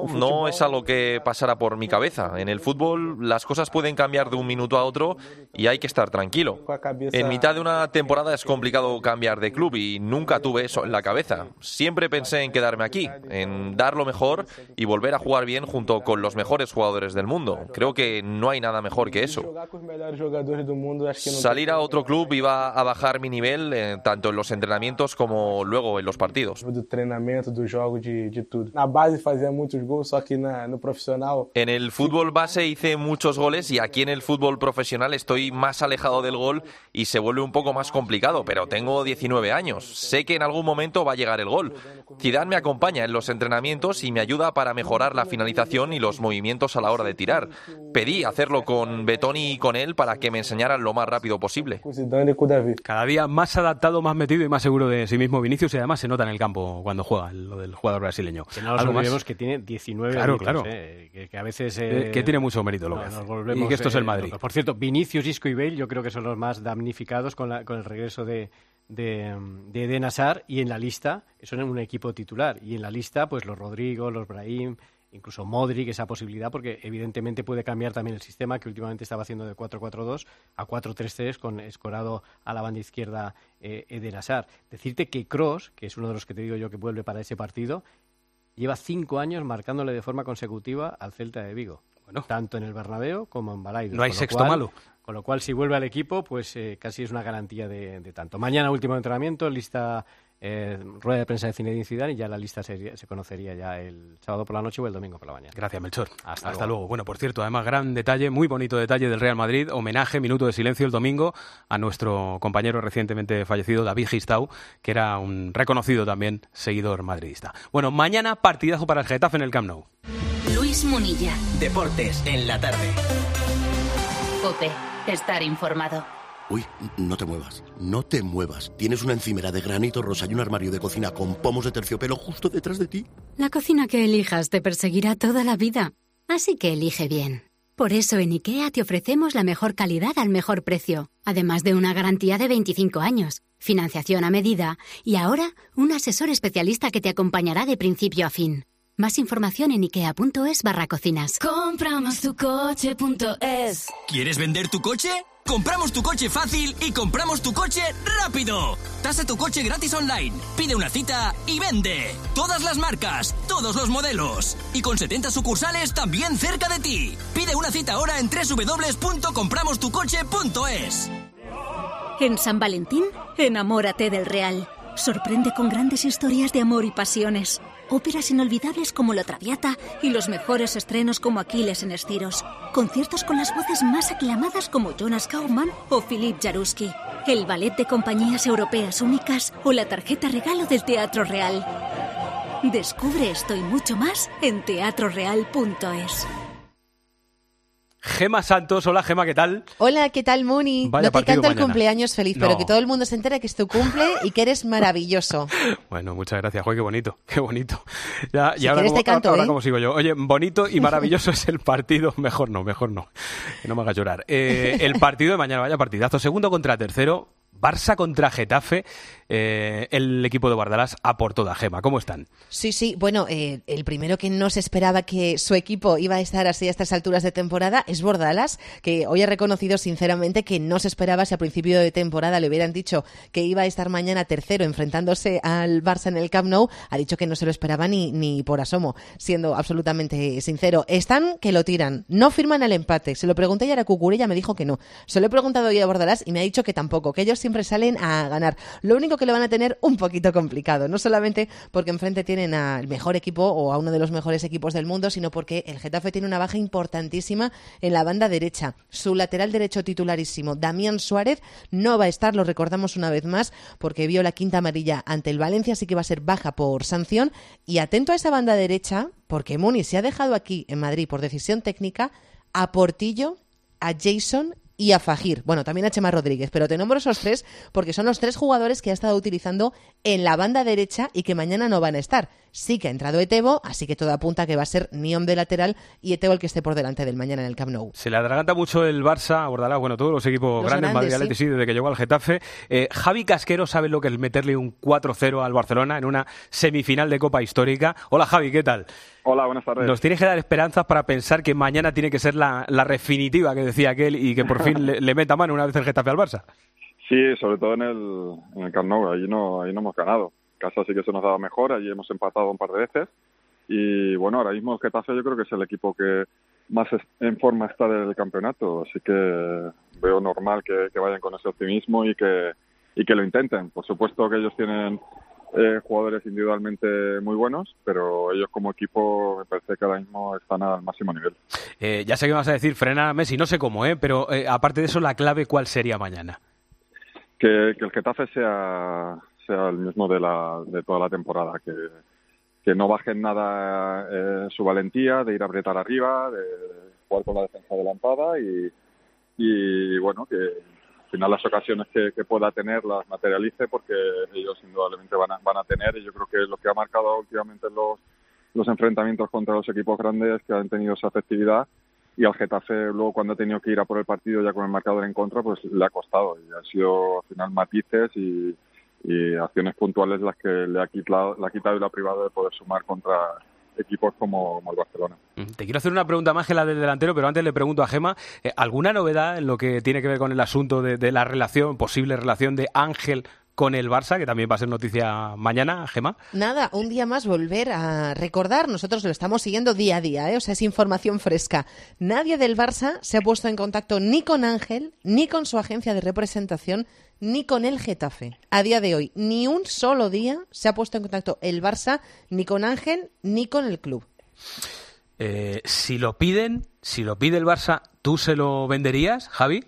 No es algo que pasara por mi cabeza. En el fútbol las cosas pueden cambiar de un minuto a otro y hay que estar tranquilo. En mitad de una temporada es complicado cambiar de club y nunca tuve eso en la cabeza. Siempre pensé en quedarme aquí, en dar lo mejor y volver a jugar bien junto con los mejores jugadores del mundo. Creo que no hay nada mejor que eso. Salir a otro club iba a bajar mi nivel, tanto en los entrenamientos como luego en los partidos. En el fútbol base hice muchos goles y aquí en el fútbol profesional estoy más alejado del gol y se vuelve un poco más complicado, pero tengo 19 años. Sé que en algún momento va a llegar el gol. Zidane me acompaña en los entrenamientos y me ayuda para mejorar la finalización y los movimientos a la hora de tirar. Pedí hacerlo con Betoni y con él para que me enseñaran lo más rápido posible. Cada día más adaptado, más metido y más seguro de sí mismo Vinicius, y además se nota en el campo cuando juega, lo del jugador brasileño. Que no nos olvidemos que tiene 19 años, claro. Que a veces... que tiene mucho mérito lo que hace. Y que esto es el Madrid. Por cierto, Vinicius, Isco y Bale yo creo que son los más damnificados con el regreso de Eden Hazard, y en la lista son un equipo titular, y en la lista pues los Rodrigo, los Brahim, incluso Modric, esa posibilidad, porque evidentemente puede cambiar también el sistema que últimamente estaba haciendo de 4-4-2 a 4-3-3 con escorado a la banda izquierda Eden Hazard. Decirte que Kroos, que es uno de los que te digo yo que vuelve para ese partido, lleva 5 años marcándole de forma consecutiva al Celta de Vigo, tanto en el Bernabéu como en Balaidos. No hay sexto malo. Con lo cual, si vuelve al equipo, pues casi es una garantía de tanto. Mañana, último entrenamiento, lista, rueda de prensa de Zinedine Zidane, y ya la lista se conocería ya el sábado por la noche o el domingo por la mañana. Gracias, Melchor. Hasta luego. Bueno, por cierto, además, gran detalle, muy bonito detalle del Real Madrid, homenaje, minuto de silencio el domingo a nuestro compañero recientemente fallecido, David Gistau, que era un reconocido también seguidor madridista. Bueno, mañana partidazo para el Getafe en el Camp Nou. Luis Munilla. Deportes en la tarde. COPE. Estar informado. Uy, no te muevas, no te muevas. Tienes una encimera de granito rosa y un armario de cocina con pomos de terciopelo justo detrás de ti. La cocina que elijas te perseguirá toda la vida, así que elige bien. Por eso en IKEA te ofrecemos la mejor calidad al mejor precio, además de una garantía de 25 años, financiación a medida y ahora un asesor especialista que te acompañará de principio a fin. Más información en ikea.es/cocinas. Compramostucoche.es. ¿Quieres vender tu coche? ¡Compramos tu coche fácil y compramos tu coche rápido! Tasa tu coche gratis online. Pide una cita y vende. Todas las marcas, todos los modelos. Y con 70 sucursales también cerca de ti. Pide una cita ahora en www.compramostucoche.es. En San Valentín, enamórate del Real. Sorprende con grandes historias de amor y pasiones. Óperas inolvidables como La Traviata y los mejores estrenos como Aquiles en Estiros. Conciertos con las voces más aclamadas como Jonas Kaufmann o Philippe Jaruski. El ballet de compañías europeas únicas o la tarjeta regalo del Teatro Real. Descubre esto y mucho más en teatroreal.es. Gema Santos, hola Gema, ¿qué tal? Hola, ¿qué tal, Muni? Vaya no te canto mañana. El cumpleaños feliz, No. pero que todo el mundo se entere que es tu cumple y que eres maravilloso. Bueno, muchas gracias, Joder, qué bonito, qué bonito. Ya, Si y ahora, quieres como, te canto, ahora ¿eh? como sigo yo. Oye, bonito y maravilloso es el partido, mejor no, que no me hagas llorar. El partido de mañana, vaya partidazo, segundo contra tercero, Barça contra Getafe, el equipo de Bordalás a por toda. Gema, ¿cómo están? Sí, bueno, el primero que no se esperaba que su equipo iba a estar así a estas alturas de temporada es Bordalas, que hoy ha reconocido sinceramente que no se esperaba si a principio de temporada le hubieran dicho que iba a estar mañana tercero enfrentándose al Barça en el Camp Nou. Ha dicho que no se lo esperaba ni por asomo, siendo absolutamente sincero. Están que lo tiran, no firman el empate. Se lo pregunté ayer a Cucurella, me dijo que no. Se lo he preguntado hoy a Bordalás y me ha dicho que tampoco, que ellos siempre salen a ganar. Lo único que lo van a tener un poquito complicado, no solamente porque enfrente tienen al mejor equipo o a uno de los mejores equipos del mundo, sino porque el Getafe tiene una baja importantísima en la banda derecha. Su lateral derecho titularísimo, Damián Suárez, no va a estar, lo recordamos una vez más, porque vio la quinta amarilla ante el Valencia, así que va a ser baja por sanción. Y atento a esa banda derecha, porque Muni se ha dejado aquí en Madrid por decisión técnica a Portillo, a Jason y a Fajir. Bueno, también a Chema Rodríguez, pero te nombro esos tres porque son los tres jugadores que ha estado utilizando en la banda derecha y que mañana no van a estar. Sí que ha entrado Etebo, así que todo apunta a que va a ser Niom de lateral y Etebo el que esté por delante del mañana en el Camp Nou. Se le atraganta mucho el Barça, a Bordalás, bueno, todos los equipos grandes, Madrid, Atleti, sí, desde que llegó al Getafe. Javi Casquero sabe lo que es meterle un 4-0 al Barcelona en una semifinal de Copa histórica. Hola Javi, ¿qué tal? Hola, buenas tardes. Nos tienes que dar esperanzas para pensar que mañana tiene que ser la definitiva que decía aquel y que por fin le meta mano una vez el Getafe al Barça. Sí, sobre todo en el Camp Nou, ahí no hemos ganado. En casa sí que se nos daba mejor, allí hemos empatado un par de veces y bueno, ahora mismo el Getafe yo creo que es el equipo que más en forma está del campeonato, así que veo normal que vayan con ese optimismo y que lo intenten. Por supuesto que ellos tienen jugadores individualmente muy buenos, pero ellos como equipo me parece que ahora mismo están al máximo nivel. Ya sé que vas a decir frena a Messi, no sé cómo, pero aparte de eso, la clave, ¿cuál sería mañana? que el Getafe sea el mismo de toda la temporada, que no baje en nada su valentía de ir a apretar arriba, de jugar con la defensa adelantada y bueno, que al final las ocasiones que pueda tener las materialice, porque ellos indudablemente van a tener, y yo creo que lo que ha marcado últimamente los enfrentamientos contra los equipos grandes que han tenido esa efectividad, y al Getafe luego cuando ha tenido que ir a por el partido ya con el marcador en contra, pues le ha costado, y han sido al final matices y acciones puntuales las que le ha quitado y le ha privado de poder sumar contra equipos como el Barcelona. Te quiero hacer una pregunta más que la del delantero, pero antes le pregunto a Gemma, ¿alguna novedad en lo que tiene que ver con el asunto de la posible relación de Ángel con el Barça, que también va a ser noticia mañana, Gemma? Nada, un día más volver a recordar, nosotros lo estamos siguiendo día a día, o sea, es información fresca. Nadie del Barça se ha puesto en contacto ni con Ángel, ni con su agencia de representación, ni con el Getafe. A día de hoy, ni un solo día se ha puesto en contacto el Barça, ni con Ángel, ni con el club. Si lo pide el Barça, ¿tú se lo venderías, Javi?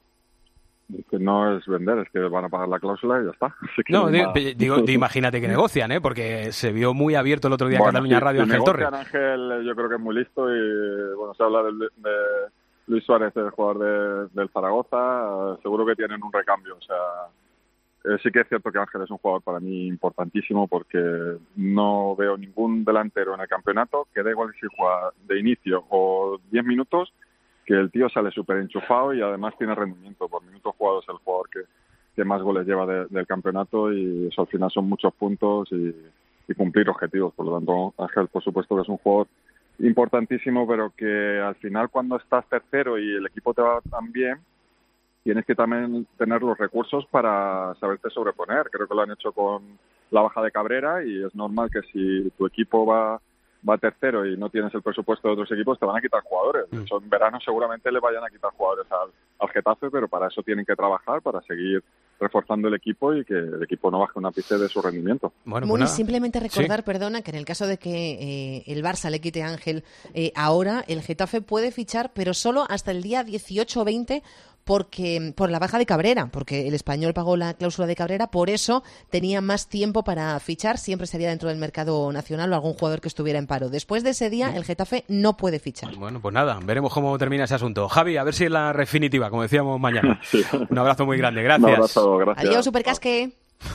Que no es vender, es que van a pagar la cláusula y ya está. Así que no, digo, imagínate que negocian, porque se vio muy abierto el otro día en Cataluña Radio Ángel Torres. Ángel, yo creo que es muy listo y bueno, se habla de Luis Suárez, el jugador del Zaragoza, seguro que tienen un recambio. O sea, sí que es cierto que Ángel es un jugador para mí importantísimo, porque no veo ningún delantero en el campeonato que da igual si juega de inicio o 10 minutos, que el tío sale súper enchufado y además tiene rendimiento. Por minutos jugados es el jugador que más goles lleva del campeonato, y eso al final son muchos puntos y cumplir objetivos. Por lo tanto, Ángel, por supuesto que es un jugador importantísimo, pero que al final cuando estás tercero y el equipo te va tan bien, tienes que también tener los recursos para saberte sobreponer. Creo que lo han hecho con la baja de Cabrera, y es normal que si tu equipo va tercero y no tienes el presupuesto de otros equipos, te van a quitar jugadores. De hecho, en verano seguramente le vayan a quitar jugadores al Getafe, pero para eso tienen que trabajar, para seguir reforzando el equipo y que el equipo no baje un ápice de su rendimiento. Bueno, pues simplemente recordar, perdona, que en el caso de que el Barça le quite a Ángel ahora, el Getafe puede fichar, pero solo hasta el día 18 o 20, por la baja de Cabrera, porque el Español pagó la cláusula de Cabrera, por eso tenía más tiempo para fichar, siempre sería dentro del mercado nacional o algún jugador que estuviera en paro. Después de ese día, el Getafe no puede fichar. Bueno, pues nada, veremos cómo termina ese asunto. Javi, a ver si es la definitiva, como decíamos mañana. Sí. Un abrazo muy grande, gracias. Un abrazo, gracias. Adiós, Supercasque.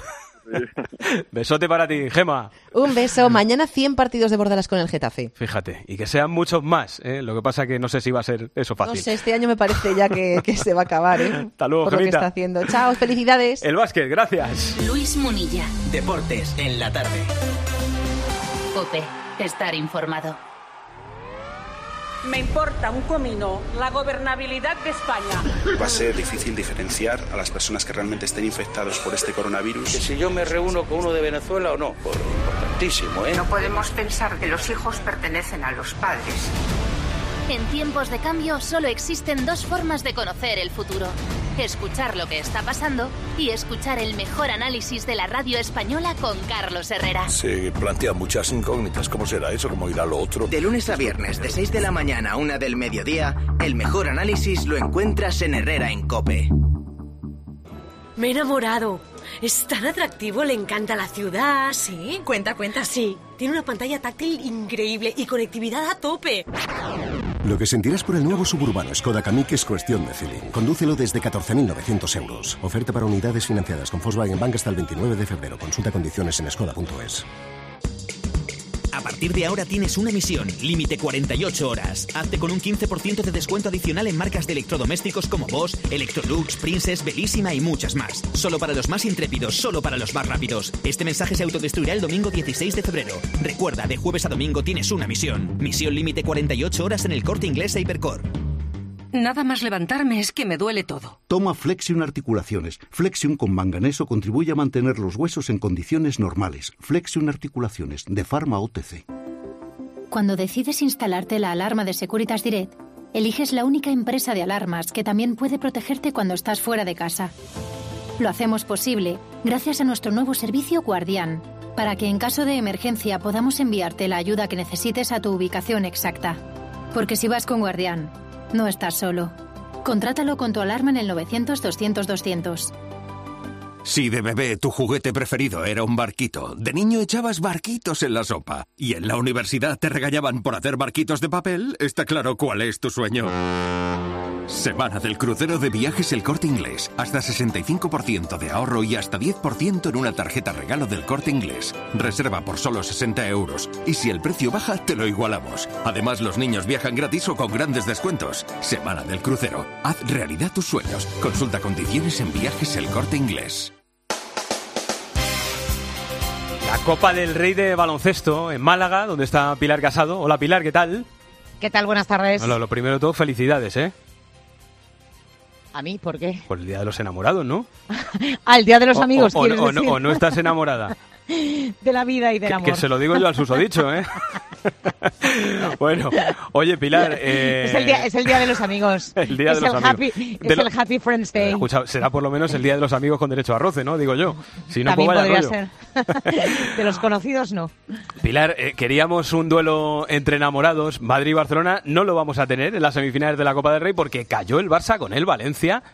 Besote para ti, Gemma. Un beso. Mañana 100 partidos de Bordalas con el Getafe. Fíjate, y que sean muchos más, Lo que pasa que no sé si va a ser eso fácil. No sé, este año me parece ya que se va a acabar, Hasta luego, por lo que está haciendo. Chao, felicidades. El básquet, gracias. Luis Munilla. Deportes en la tarde. COPE. Estar informado. Me importa un comino la gobernabilidad de España. Va a ser difícil diferenciar a las personas que realmente estén infectados por este coronavirus. Que si yo me reúno con uno de Venezuela o no, por importantísimo, No podemos pensar que los hijos pertenecen a los padres. En tiempos de cambio solo existen dos formas de conocer el futuro. Escuchar lo que está pasando y escuchar el mejor análisis de la radio española con Carlos Herrera. Se plantean muchas incógnitas. ¿Cómo será eso? ¿Cómo irá lo otro? De lunes a viernes, de 6 de la mañana a 1 del mediodía, el mejor análisis lo encuentras en Herrera en COPE. Me he enamorado. Es tan atractivo, le encanta la ciudad. ¿Sí? Cuenta. Sí. Tiene una pantalla táctil increíble y conectividad a tope. Lo que sentirás por el nuevo suburbano Skoda Kamiq es cuestión de feeling. Condúcelo desde 14.900 euros. Oferta para unidades financiadas con Volkswagen Bank hasta el 29 de febrero. Consulta condiciones en skoda.es. A partir de ahora tienes una misión, límite 48 horas. Hazte con un 15% de descuento adicional en marcas de electrodomésticos como Bosch, Electrolux, Princess, Bellissima y muchas más. Solo para los más intrépidos, solo para los más rápidos. Este mensaje se autodestruirá el domingo 16 de febrero. Recuerda, de jueves a domingo tienes una misión. Misión límite 48 horas en el Corte Inglés Hypercore. Nada más levantarme es que me duele todo. Toma Flexion Articulaciones. Flexion con manganeso contribuye a mantener los huesos en condiciones normales. Flexion Articulaciones, de Pharma OTC. Cuando decides instalarte la alarma de Securitas Direct, eliges la única empresa de alarmas que también puede protegerte cuando estás fuera de casa. Lo hacemos posible gracias a nuestro nuevo servicio Guardián, para que en caso de emergencia podamos enviarte la ayuda que necesites a tu ubicación exacta. Porque si vas con Guardián, no estás solo. Contrátalo con tu alarma en el 900 200 200. Si de bebé tu juguete preferido era un barquito, de niño echabas barquitos en la sopa y en la universidad te regañaban por hacer barquitos de papel, está claro cuál es tu sueño. Semana del crucero de Viajes El Corte Inglés. Hasta 65% de ahorro y hasta 10% en una tarjeta regalo del Corte Inglés. Reserva por solo 60 euros. Y si el precio baja, te lo igualamos. Además, los niños viajan gratis o con grandes descuentos. Semana del crucero. Haz realidad tus sueños. Consulta condiciones en Viajes El Corte Inglés. La Copa del Rey de baloncesto en Málaga, donde está Pilar Casado. Hola Pilar, ¿qué tal? ¿Qué tal? Buenas tardes. Hola, lo primero de todo, felicidades, ¿eh? ¿A mí? ¿Por qué? Por el Día de los Enamorados, ¿no? Al Día de los Amigos, ¿quieres decir? O no estás enamorada. De la vida y del amor. Que se lo digo yo al susodicho, ¿eh? Bueno, oye, Pilar... Es el día de los amigos. El día de los amigos. Es el Happy Friends Day. Escucha, será por lo menos el día de los amigos con derecho a roce, ¿no? Digo yo. Si no, también pues vaya podría rollo. Ser. De los conocidos, no. Pilar, queríamos un duelo entre enamorados. Madrid y Barcelona no lo vamos a tener en las semifinales de la Copa del Rey porque cayó el Barça con el Valencia.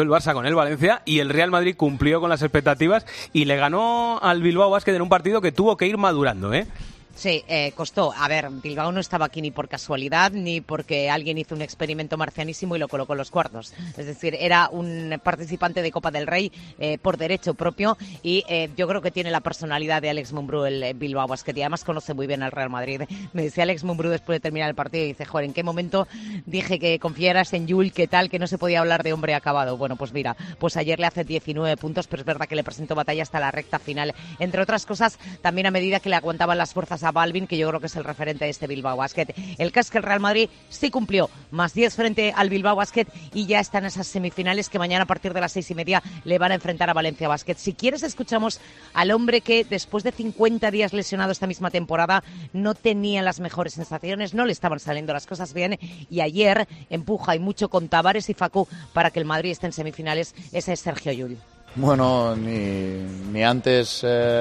Y el Real Madrid cumplió con las expectativas y le ganó al Bilbao Basket en un partido que tuvo que ir madurando, ¿eh? Sí, costó. A ver, Bilbao no estaba aquí ni por casualidad ni porque alguien hizo un experimento marcianísimo y lo colocó en los cuartos. Es decir, era un participante de Copa del Rey por derecho propio y yo creo que tiene la personalidad de Alex Mumbrú, el Bilbao Basket, y además conoce muy bien al Real Madrid. Me decía Alex Mumbrú después de terminar el partido y dice, joder, ¿en qué momento dije que confiaras en Yul, qué tal, que no se podía hablar de hombre acabado? Bueno, pues mira, pues ayer le hace 19 puntos, pero es verdad que le presentó batalla hasta la recta final. Entre otras cosas, también a medida que le aguantaban las fuerzas a Balvin, que yo creo que es el referente de este Bilbao Basket. El caso es que el Real Madrid sí cumplió, más 10 frente al Bilbao Basket y ya están esas semifinales que mañana a partir de las 6:30 le van a enfrentar a Valencia Basket. Si quieres, escuchamos al hombre que después de 50 días lesionado esta misma temporada no tenía las mejores sensaciones, no le estaban saliendo las cosas bien y ayer empuja y mucho con Tavares y Facu para que el Madrid esté en semifinales. Ese es Sergio Llull. Bueno, ni antes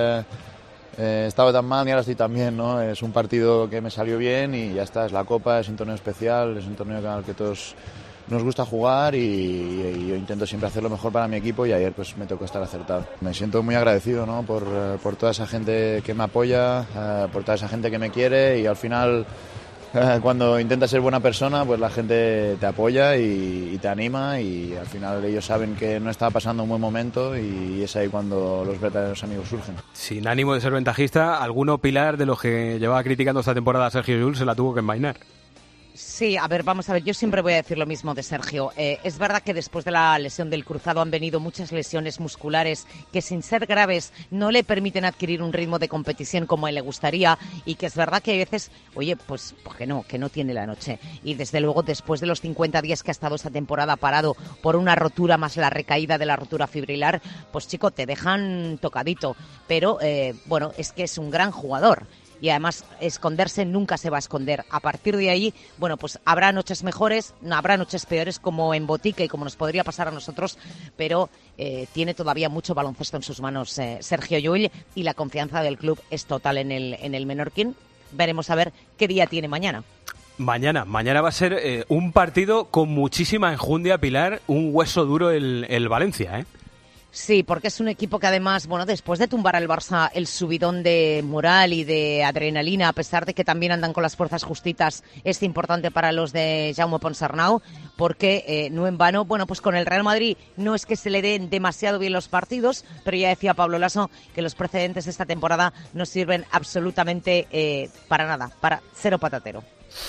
estaba tan mal ni ahora estoy tan bien, ¿no? Es un partido que me salió bien y ya está, es la Copa, es un torneo especial, es un torneo al que todos nos gusta jugar y yo intento siempre hacer lo mejor para mi equipo y ayer pues me tocó estar acertado. Me siento muy agradecido, ¿no? por toda esa gente que me apoya, por toda esa gente que me quiere y al final cuando intentas ser buena persona pues la gente te apoya y te anima y al final ellos saben que no estaba pasando un buen momento y es ahí cuando los verdaderos amigos surgen. Sin ánimo de ser ventajista, alguno, Pilar, de los que llevaba criticando esta temporada a Sergio Llull se la tuvo que envainar. Sí, a ver, vamos a ver, yo siempre voy a decir lo mismo de Sergio. Es verdad que después de la lesión del cruzado han venido muchas lesiones musculares que sin ser graves no le permiten adquirir un ritmo de competición como a él le gustaría y que es verdad que hay veces, oye, pues que no tiene la noche. Y desde luego después de los 50 días que ha estado esta temporada parado por una rotura más la recaída de la rotura fibrilar, pues chico, te dejan tocadito. Pero bueno, es que es un gran jugador. Y además esconderse nunca se va a esconder. A partir de ahí, bueno, pues habrá noches mejores, habrá noches peores como en Botica y como nos podría pasar a nosotros, pero tiene todavía mucho baloncesto en sus manos Sergio Llull y la confianza del club es total en el Menorquín. Veremos a ver qué día tiene mañana. Mañana va a ser un partido con muchísima enjundia, Pilar, un hueso duro el Valencia, ¿eh? Sí, porque es un equipo que además, bueno, después de tumbar al Barça el subidón de moral y de adrenalina, a pesar de que también andan con las fuerzas justitas, es importante para los de Jaume Ponsarnau, porque no en vano, bueno, pues con el Real Madrid no es que se le den demasiado bien los partidos, pero ya decía Pablo Laso que los precedentes de esta temporada no sirven absolutamente para nada, para cero patatero.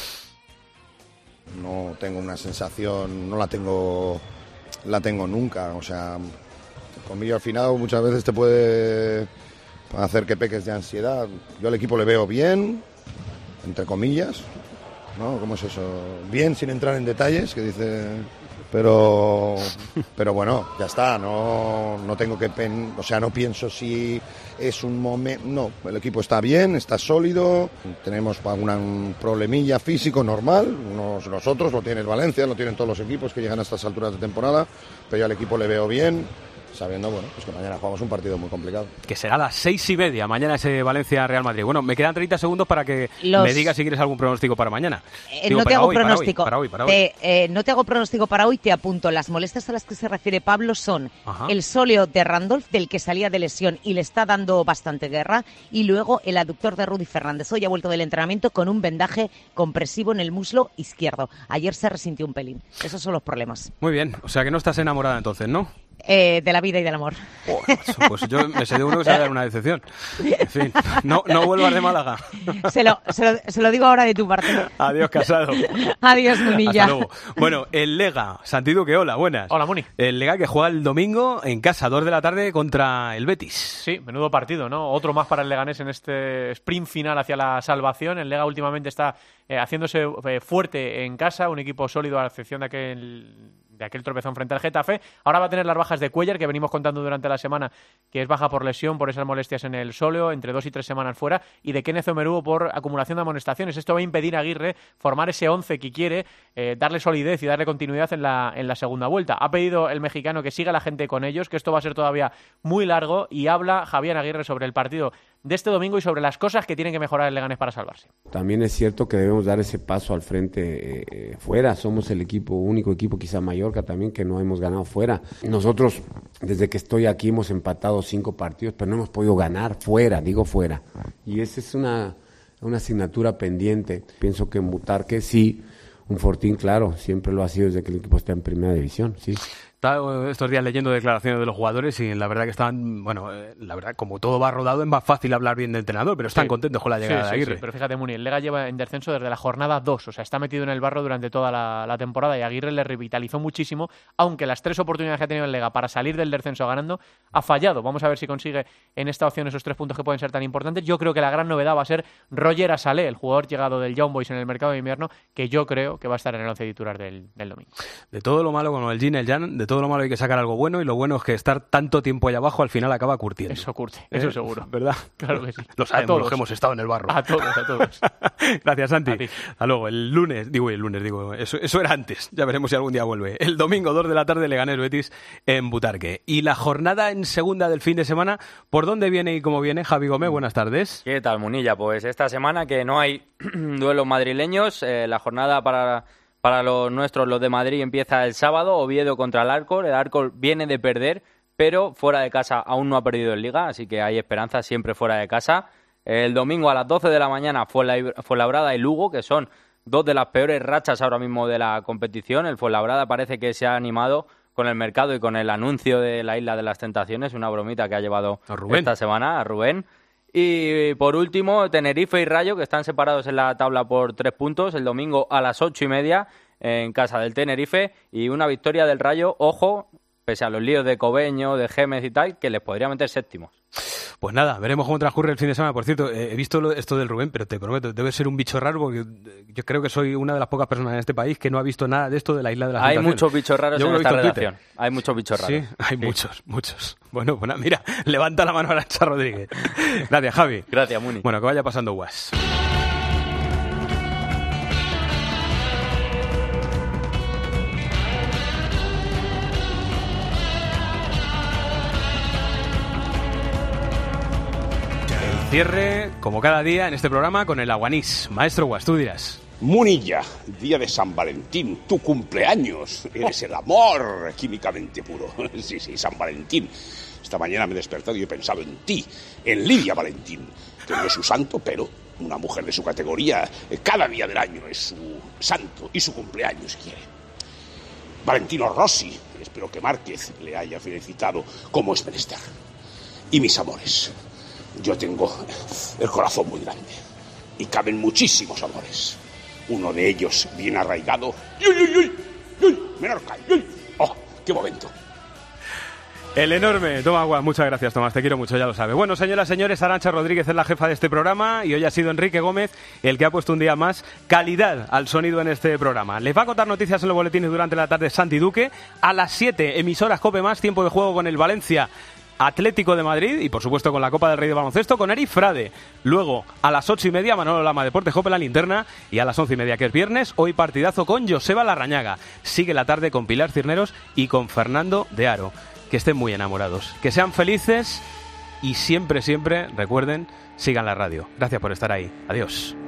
No tengo una sensación, no la tengo nunca, o sea... Conmigo al final muchas veces te puede hacer que peques de ansiedad. Yo al equipo le veo bien, entre comillas, ¿no? ¿Cómo es eso? Bien sin entrar en detalles, que dice... Pero bueno, ya está, no tengo que... O sea, no pienso si es un momento... No, el equipo está bien, está sólido, tenemos algún problemilla físico normal, nosotros, lo tiene el Valencia, lo tienen todos los equipos que llegan a estas alturas de temporada, pero yo al equipo le veo bien. sabiendo pues que mañana jugamos un partido muy complicado. Que será a las 6:30, mañana ese Valencia-Real Madrid. Bueno, me quedan 30 segundos para que me digas si quieres algún pronóstico para mañana. No te hago pronóstico. Para hoy. No te hago pronóstico para hoy, te apunto. Las molestias a las que se refiere Pablo son el sóleo de Randolph, del que salía de lesión y le está dando bastante guerra, y luego el aductor de Rudy Fernández. Hoy ha vuelto del entrenamiento con un vendaje compresivo en el muslo izquierdo. Ayer se resintió un pelín. Esos son los problemas. Muy bien, o sea que no estás enamorada entonces, ¿no? De la vida y del amor. Pues yo me sé de uno que se va a dar una decepción. En fin, no vuelvas de Málaga. Se lo digo ahora de tu parte. Adiós, Casado. Adiós, Munilla. Hasta luego. Bueno, el Lega, Santi Duque, hola, buenas. Hola, Muni. El Lega que juega el domingo en casa, 2 de la tarde contra el Betis. Sí, menudo partido, ¿no? Otro más para el Leganés en este sprint final hacia la salvación. El Lega últimamente está haciéndose fuerte en casa, un equipo sólido a la excepción de aquel tropezón frente al Getafe. Ahora va a tener las bajas de Cuéllar, que venimos contando durante la semana, que es baja por lesión, por esas molestias en el sóleo, entre 2 y 3 semanas fuera, y de Kenneth Omeruo por acumulación de amonestaciones. Esto va a impedir a Aguirre formar ese 11 que quiere, darle solidez y darle continuidad en la segunda vuelta. Ha pedido el mexicano que siga la gente con ellos, que esto va a ser todavía muy largo, y habla Javier Aguirre sobre el partido de este domingo y sobre las cosas que tienen que mejorar el Leganés para salvarse. También es cierto que debemos dar ese paso al frente fuera. Somos el único equipo, quizá Mallorca también, que no hemos ganado fuera. Nosotros, desde que estoy aquí, hemos empatado 5 partidos, pero no hemos podido ganar fuera, digo fuera. Y esa es una asignatura pendiente. Pienso que en Butarque sí, un fortín, claro, siempre lo ha sido desde que el equipo está en primera división, sí. Estaba estos días leyendo declaraciones de los jugadores y la verdad que estaban, la verdad, como todo va rodado, es más fácil hablar bien del entrenador, pero están contentos con la llegada de Aguirre. Sí, pero fíjate, Muni, el Lega lleva en descenso desde la jornada 2, o sea, está metido en el barro durante toda la temporada, y Aguirre le revitalizó muchísimo, aunque las 3 oportunidades que ha tenido el Lega para salir del descenso ganando, ha fallado. Vamos a ver si consigue en esta opción esos 3 puntos que pueden ser tan importantes. Yo creo que la gran novedad va a ser Roger Asalé, el jugador llegado del Young Boys en el mercado de invierno, que yo creo que va a estar en el 11 titular del domingo. De todo lo malo, como el yin, el yang, de todo lo malo hay que sacar algo bueno, y lo bueno es que estar tanto tiempo allá abajo al final acaba curtiendo. Eso curte, eso seguro. ¿Verdad? Claro que sí. Lo sabemos los que hemos estado en el barro. A todos. Gracias, Santi. Hasta luego. El lunes, eso era antes. Ya veremos si algún día vuelve. El domingo, 2 de la tarde, Leganés Betis en Butarque. Y la jornada en segunda del fin de semana, ¿por dónde viene y cómo viene? Javi Gómez, buenas tardes. ¿Qué tal, Munilla? Pues esta semana que no hay duelos madrileños, la jornada para los nuestros, los de Madrid, empieza el sábado. Oviedo contra el Alcor. El Alcor viene de perder, pero fuera de casa aún no ha perdido en Liga, así que hay esperanza siempre fuera de casa. El domingo a las 12 de la mañana Fuenlabrada y Lugo, que son 2 de las peores rachas ahora mismo de la competición. El Fuenlabrada parece que se ha animado con el mercado y con el anuncio de la Isla de las Tentaciones, una bromita que ha llevado esta semana a Rubén. Y por último, Tenerife y Rayo, que están separados en la tabla por 3 puntos, el domingo a las 8:30 en casa del Tenerife, y una victoria del Rayo, ojo, pese a los líos de Cobeño, de Gémez y tal, que les podría meter séptimos. Pues nada, veremos cómo transcurre el fin de semana. Por cierto, he visto esto del Rubén, pero te prometo, debe ser un bicho raro, porque yo creo que soy una de las pocas personas en este país que no ha visto nada de esto de la Isla de las Tentaciones. Hay muchos bichos raros en esta redacción. Hay muchos bichos raros. Sí, hay muchos. Bueno, mira, levanta la mano Arantxa Rodríguez. Gracias, Javi. Gracias, Muni. Bueno, que vaya pasando guas. Cierre, como cada día en este programa, con el aguanís. Maestro Guas, tú dirás. Munilla, día de San Valentín, tu cumpleaños. Eres el amor químicamente puro. Sí, San Valentín. Esta mañana me he despertado y he pensado en ti, en Lidia Valentín, que no es su santo, pero una mujer de su categoría, cada día del año es su santo y su cumpleaños quiere. Valentino Rossi, espero que Márquez le haya felicitado como es menester. Y mis amores. Yo tengo el corazón muy grande y caben muchísimos amores. Uno de ellos bien arraigado. Menorca. ¡Oh, qué momento! El enorme Tomás Guas, muchas gracias, Tomás, te quiero mucho, ya lo sabes. Bueno, señoras, señores, Arantxa Rodríguez es la jefa de este programa y hoy ha sido Enrique Gómez el que ha puesto un día más calidad al sonido en este programa. Les va a contar noticias en los boletines durante la tarde Santi Duque. A las 7, emisoras COPE+, tiempo de juego con el Valencia Atlético de Madrid y por supuesto con la Copa del Rey de Baloncesto con Eri Frade. Luego a las 8:30 Manolo Lama, Deporte Jope, la linterna, y a las 11:30, que es viernes, hoy partidazo con Joseba Larrañaga. Sigue la tarde con Pilar Cisneros y con Fernando de Aro. que estén muy enamorados, que sean felices y siempre, siempre, recuerden, sigan la radio. Gracias por estar ahí. Adiós.